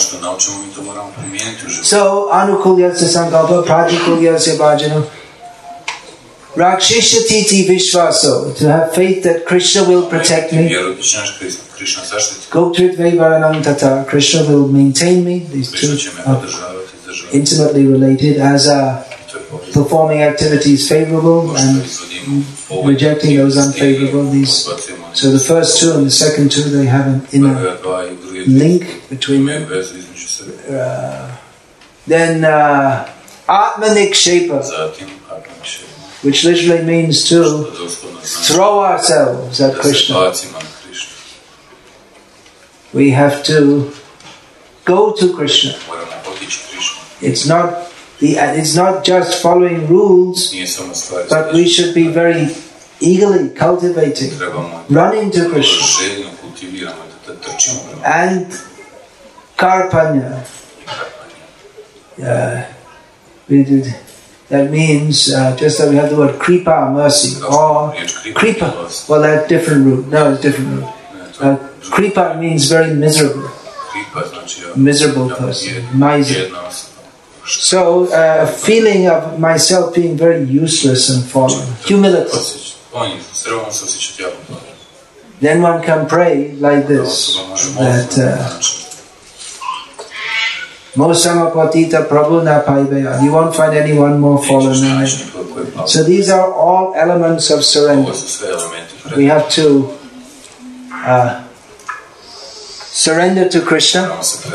Speaker 1: So, anukulyasya sankalpa, pratikulyasya bhajana, rakshishatiti vishvaso, to have faith that Krishna will protect me. Goptritve varanam tata, Krishna will maintain me. These two are intimately related, as are performing activities favorable and rejecting those unfavorable. So the first two and the second two, they have an inner link between them. Then Atmanikshepa, which literally means to throw ourselves at Krishna. We have to go to Krishna. It's not just following rules, but we should be very eagerly cultivating, running to Krishna. And Karpanya. That means just that we have the word kripa, mercy, or kripa. Well, that's different root. No, it's different root. Kripa means very miserable person, miser. So, a feeling of myself being very useless and fallen. Humility. Then one can pray like this, that Mosama Patita Prabhu na Paibaya. You won't find anyone more fallen than me. So these are all elements of surrender. We have to surrender to Krishna,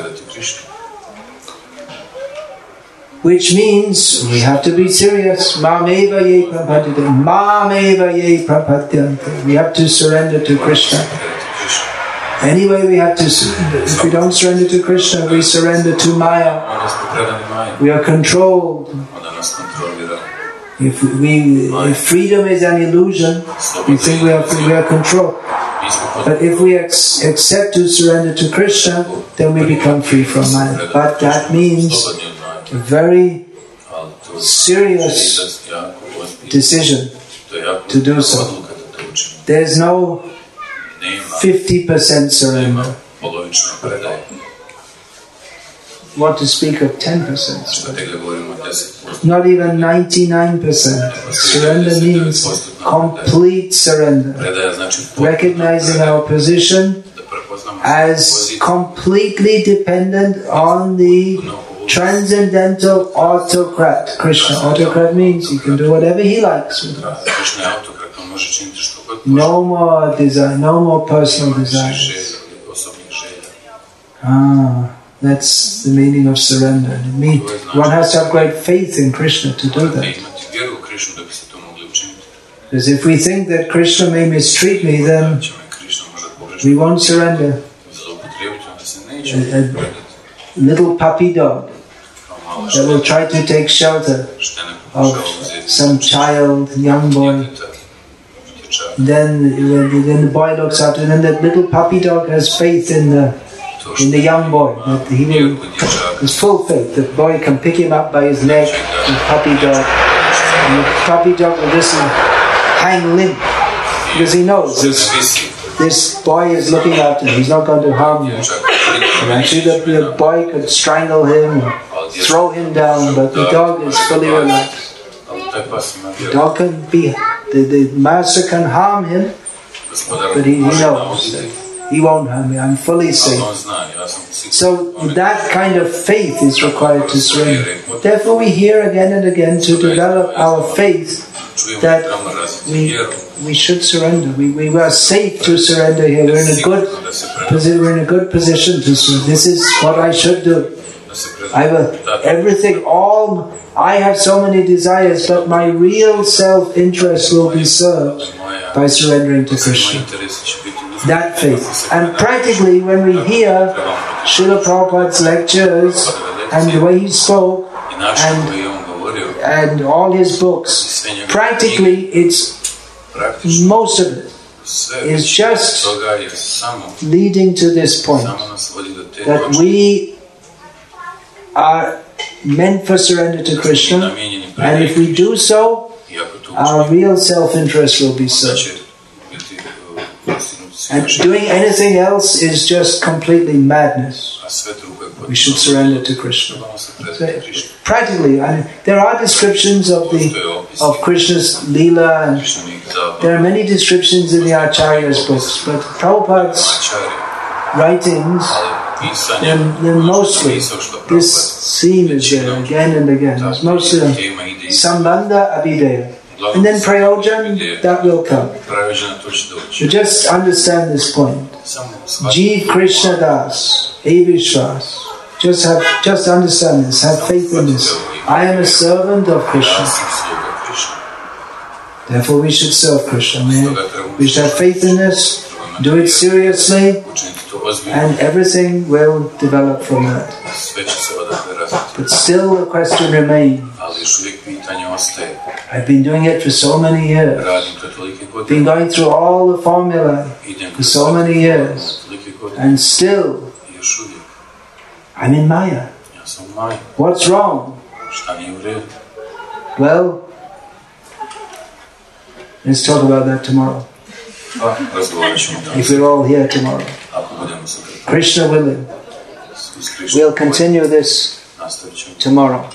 Speaker 1: which means we have to be serious. Mameva ye prapadyante. Mameva ye prapadyante. We have to surrender to Krishna. Anyway, we have to. If we don't surrender to Krishna, we surrender to Maya. We are controlled. If freedom is an illusion, we think we are controlled. But if we accept to surrender to Krishna, then we become free from Maya. But that means a very serious decision to do so. There's no 50% surrender. What to speak of 10% surrender? Not even 99%. Surrender means complete surrender. Recognizing our position as completely dependent on the transcendental autocrat. Krishna. Autocrat means he can do whatever he likes with us. No more desire, no more personal desires. That's the meaning of surrender. One has to have great faith in Krishna to do that. Because if we think that Krishna may mistreat me, then we won't surrender. A little puppy dog that will try to take shelter of some child, young boy. Then when the boy looks out, and then that little puppy dog has faith in the young boy, that he will, his full faith, the boy can pick him up by his neck, the puppy dog, and the puppy dog will just hang limp, because he knows this boy is looking after him, he's not going to harm him. And actually the boy could strangle him or throw him down, but the dog is fully relaxed. The dog can be, the master can harm him, but he knows that he won't harm me, I'm fully safe. So that kind of faith is required to surrender. Therefore we hear again and again to develop our faith that we should surrender. We are safe to surrender here. We're in a good position to surrender. This is what I should do. I have so many desires, but my real self-interest will be served by surrendering to Krishna. That faith. And practically when we hear Srila Prabhupada's lectures and the way he spoke and all his books, practically most of it is just leading to this point, that we are meant for surrender to Krishna, and if we do so, our real self-interest will be served. And doing anything else is just completely madness. We should surrender to Krishna. So, practically, there are descriptions of Krishna's Leela, and there are many descriptions in the Acharya's books, but Prabhupada's writings, then mostly this theme is there again and again. It's mostly Sambandha Abhideya. And then Prayojan, that will come. So just understand this point. Jeev Krishna Das, Avishwas. Just understand this, have faith in this. I am a servant of Krishna. Therefore we should serve Krishna. We should have faith in this, do it seriously, and everything will develop from that. But still the question remains. I've been doing it for so many years. Been going through all the formula for so many years. And still, I'm in Maya. What's wrong? Well, let's talk about that tomorrow. If we're all here tomorrow. Krishna willing. We'll continue this tomorrow.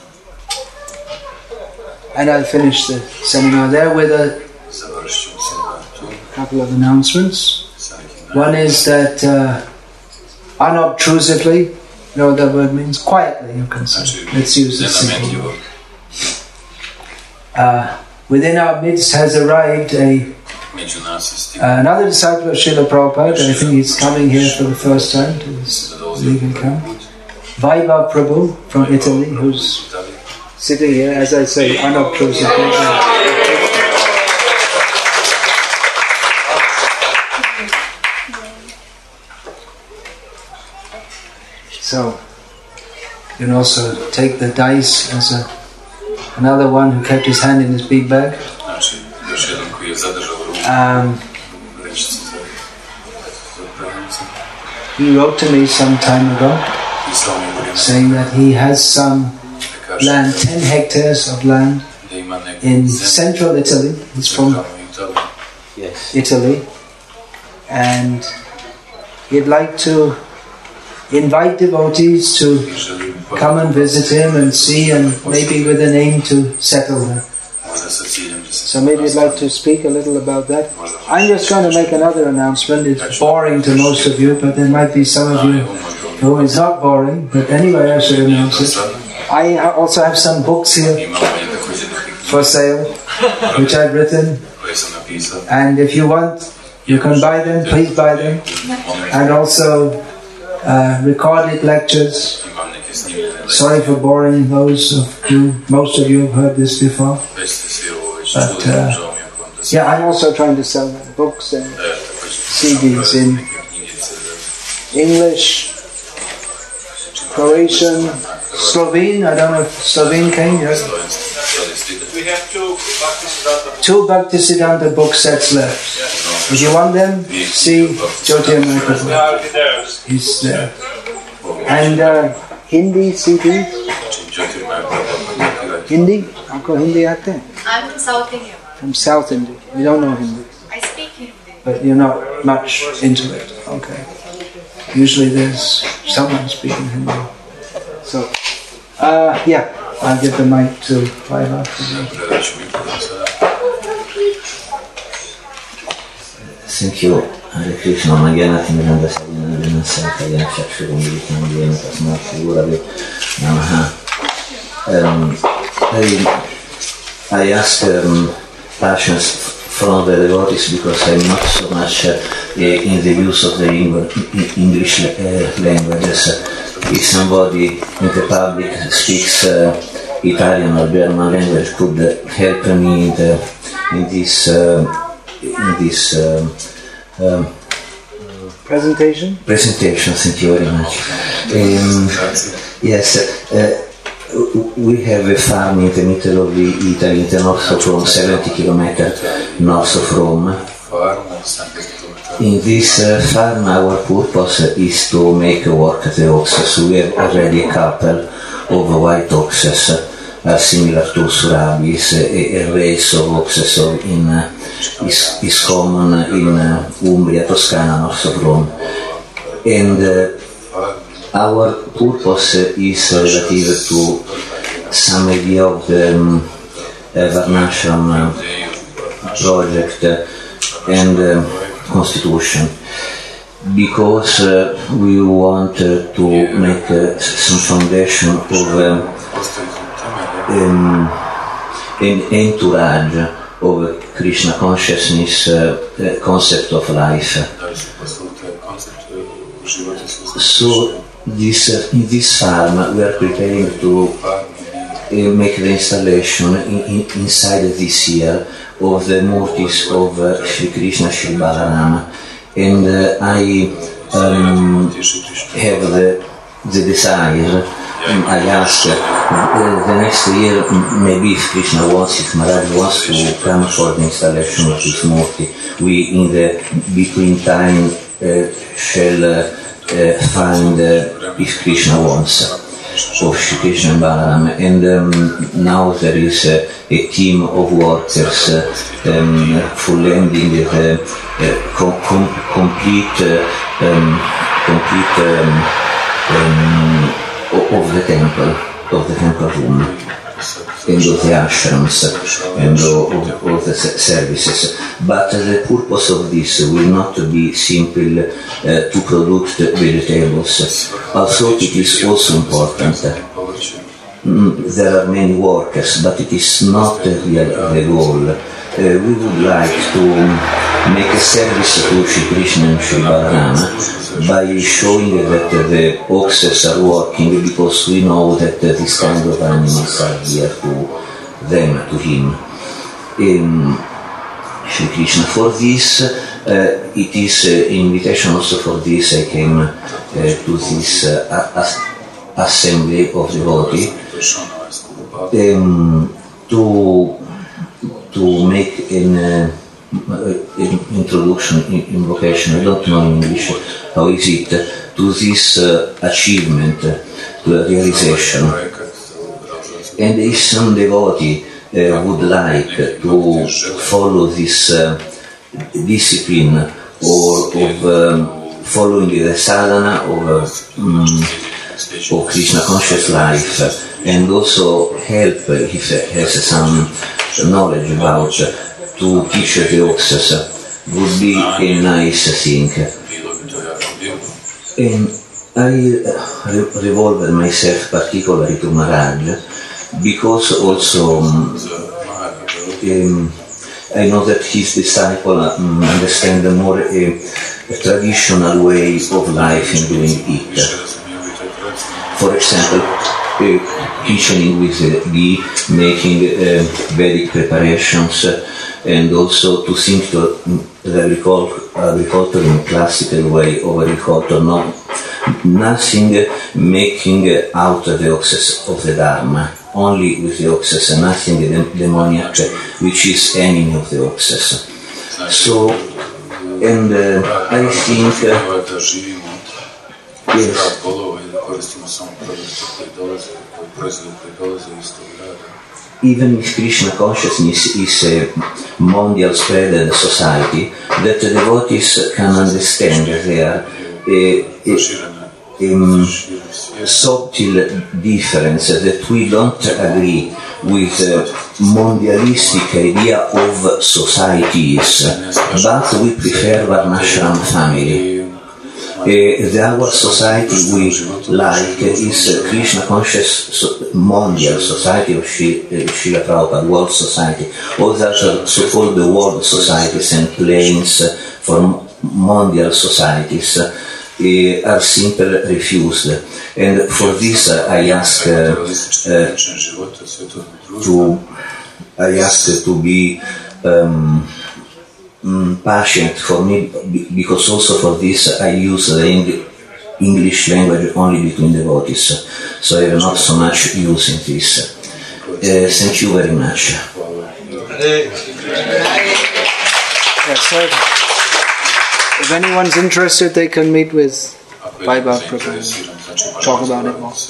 Speaker 1: And I'll finish the seminar there with a couple of announcements. One is that unobtrusively, No, that word means quietly, you can say. Let's use this simple word. Within our midst has arrived another disciple of Srila Prabhupada. I think he's coming here for the first time to this legal camp. Vaibhav Prabhu from Italy, who's sitting here, as I say, unobtrusively. So, you can also take the dice as another one who kept his hand in his big bag. He wrote to me some time ago saying that he has some land, 10 hectares of land in central Italy. He's from Italy, and he'd like to invite devotees to come and visit him and see, and maybe with an aim to settle there. So maybe you'd like to speak a little about that. I'm just going to make another announcement. It's boring to most of you, but there might be some of you who it's not boring. But anyway, I should announce it. I also have some books here for sale, which I've written. And if you want, you can buy them. Please buy them. And also recorded lectures. Sorry for boring those of you. Most of you have heard this before. But yeah, I'm also trying to sell books and CDs in English, Croatian, Slovene. I don't know if Slovene came yet. We have two Bhaktisiddhanta book sets left. If you want them, see Jyotirmaya Prabhu. He's there. And Hindi CDs? Hindi? Aapko Hindi aate hain?
Speaker 2: I'm from South India.
Speaker 1: From South India. You don't know Hindi?
Speaker 2: I speak Hindi.
Speaker 1: But you're not much into it. Okay. Usually there's someone speaking Hindi. So, yeah, I'll give the mic to Vaibhav.
Speaker 3: Thank you. Hare Krishna, Nagyanati Miranda Sadhana Vinasa Kaya Chakshuram Vidikam Dhyana Tasmati Uravi Namaha. I ask passions from the devotees because I'm not so much in the use of the English languages. If somebody in the public speaks Italian or German language, could help me in this
Speaker 1: presentation?
Speaker 3: Presentation, thank you very much. Yes, we have a farm in the middle of Italy, in the north of Rome, 70 kilometers north of Rome. In this farm, our purpose is to make work the oxes. We have already a couple of white oxes, similar to Surabis. A race of oxes is common in Umbria, Toscana, north of Rome. And our purpose is relative to some idea of the Varnashram project and constitution, because we want to make some foundation of an entourage of Krishna consciousness concept of life. So in this farm we are preparing to make the installation inside this year of the murtis of Sri Krishna, Sri Balarama, and I have the desire. I ask the next year, maybe if Krishna wants, if Maharaj wants to come for the installation of this murti, we in the between time shall find if Krishna wants of Shri Krishna and Balaram. And now there is a team of workers full ending the complete of the temple room. and of the ashrams and of the services. But the purpose of this will not be simple to produce vegetables, although it is also important. There are many workers, but it is not the goal. We would like to make a service to Shri Krishna and Shri Balarama by showing that the oxes are working, because we know that this kind of animals are dear to them, to him. Shri Krishna. For this, it is invitation also for this I came to this assembly of devotees to make an introduction, invocation, I don't know in English how is it, to this achievement, to the realization. And if some devotee would like to follow this discipline or of following the sadhana of Krishna conscious life, and also help if has some knowledge about to teach the oxes, would be a nice thing. And I revolved myself particularly to Maharaj, because also I know that his disciple understand more a traditional way of life in doing it. For example, kitchening with ghee, making Vedic preparations, and also to think to the agriculture in classical way of agriculture, nothing making out the oxes of the Dharma, only with the oxes, and nothing demoniac, which is enemy of the oxes. So, and I think, yes, even if Krishna consciousness is a mondial spread society, that the devotees can understand there subtle difference, that we don't agree with mondialistic idea of societies, but we prefer Varnashram family. Our society we like is Krishna conscious mondial society of Srila Prabhupada, world society. All that are so-called the world societies and planes for mondial societies are simply refused. And for this I ask to be patient for me, because also for this I use the English language only between devotees, so I have not so much use in this. Thank you very much.
Speaker 1: So if anyone's interested, they can meet with Vaibhav Prabhu, talk about it more.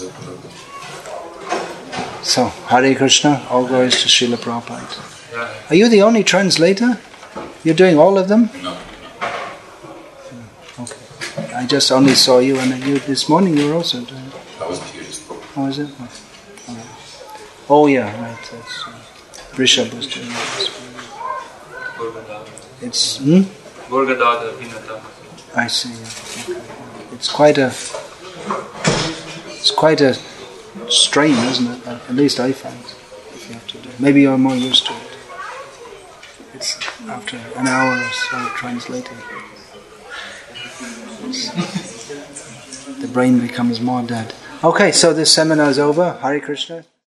Speaker 1: So, Hare Krishna, all glories to Srila Prabhupada. Are you the only translator? You're doing all of them?
Speaker 4: No.
Speaker 1: Okay. I just only saw you, and you this morning you were also doing it.
Speaker 4: I wasn't here just for.
Speaker 1: Oh, is it? Oh, yeah, right. That's Rishabh was doing it. It's I see. Okay. It's quite a strain, isn't it? At least I find. If you have to do. Maybe you're more used to it. It's after an hour or so translating. The brain becomes more dead. Okay, so this seminar is over. Hare Krishna.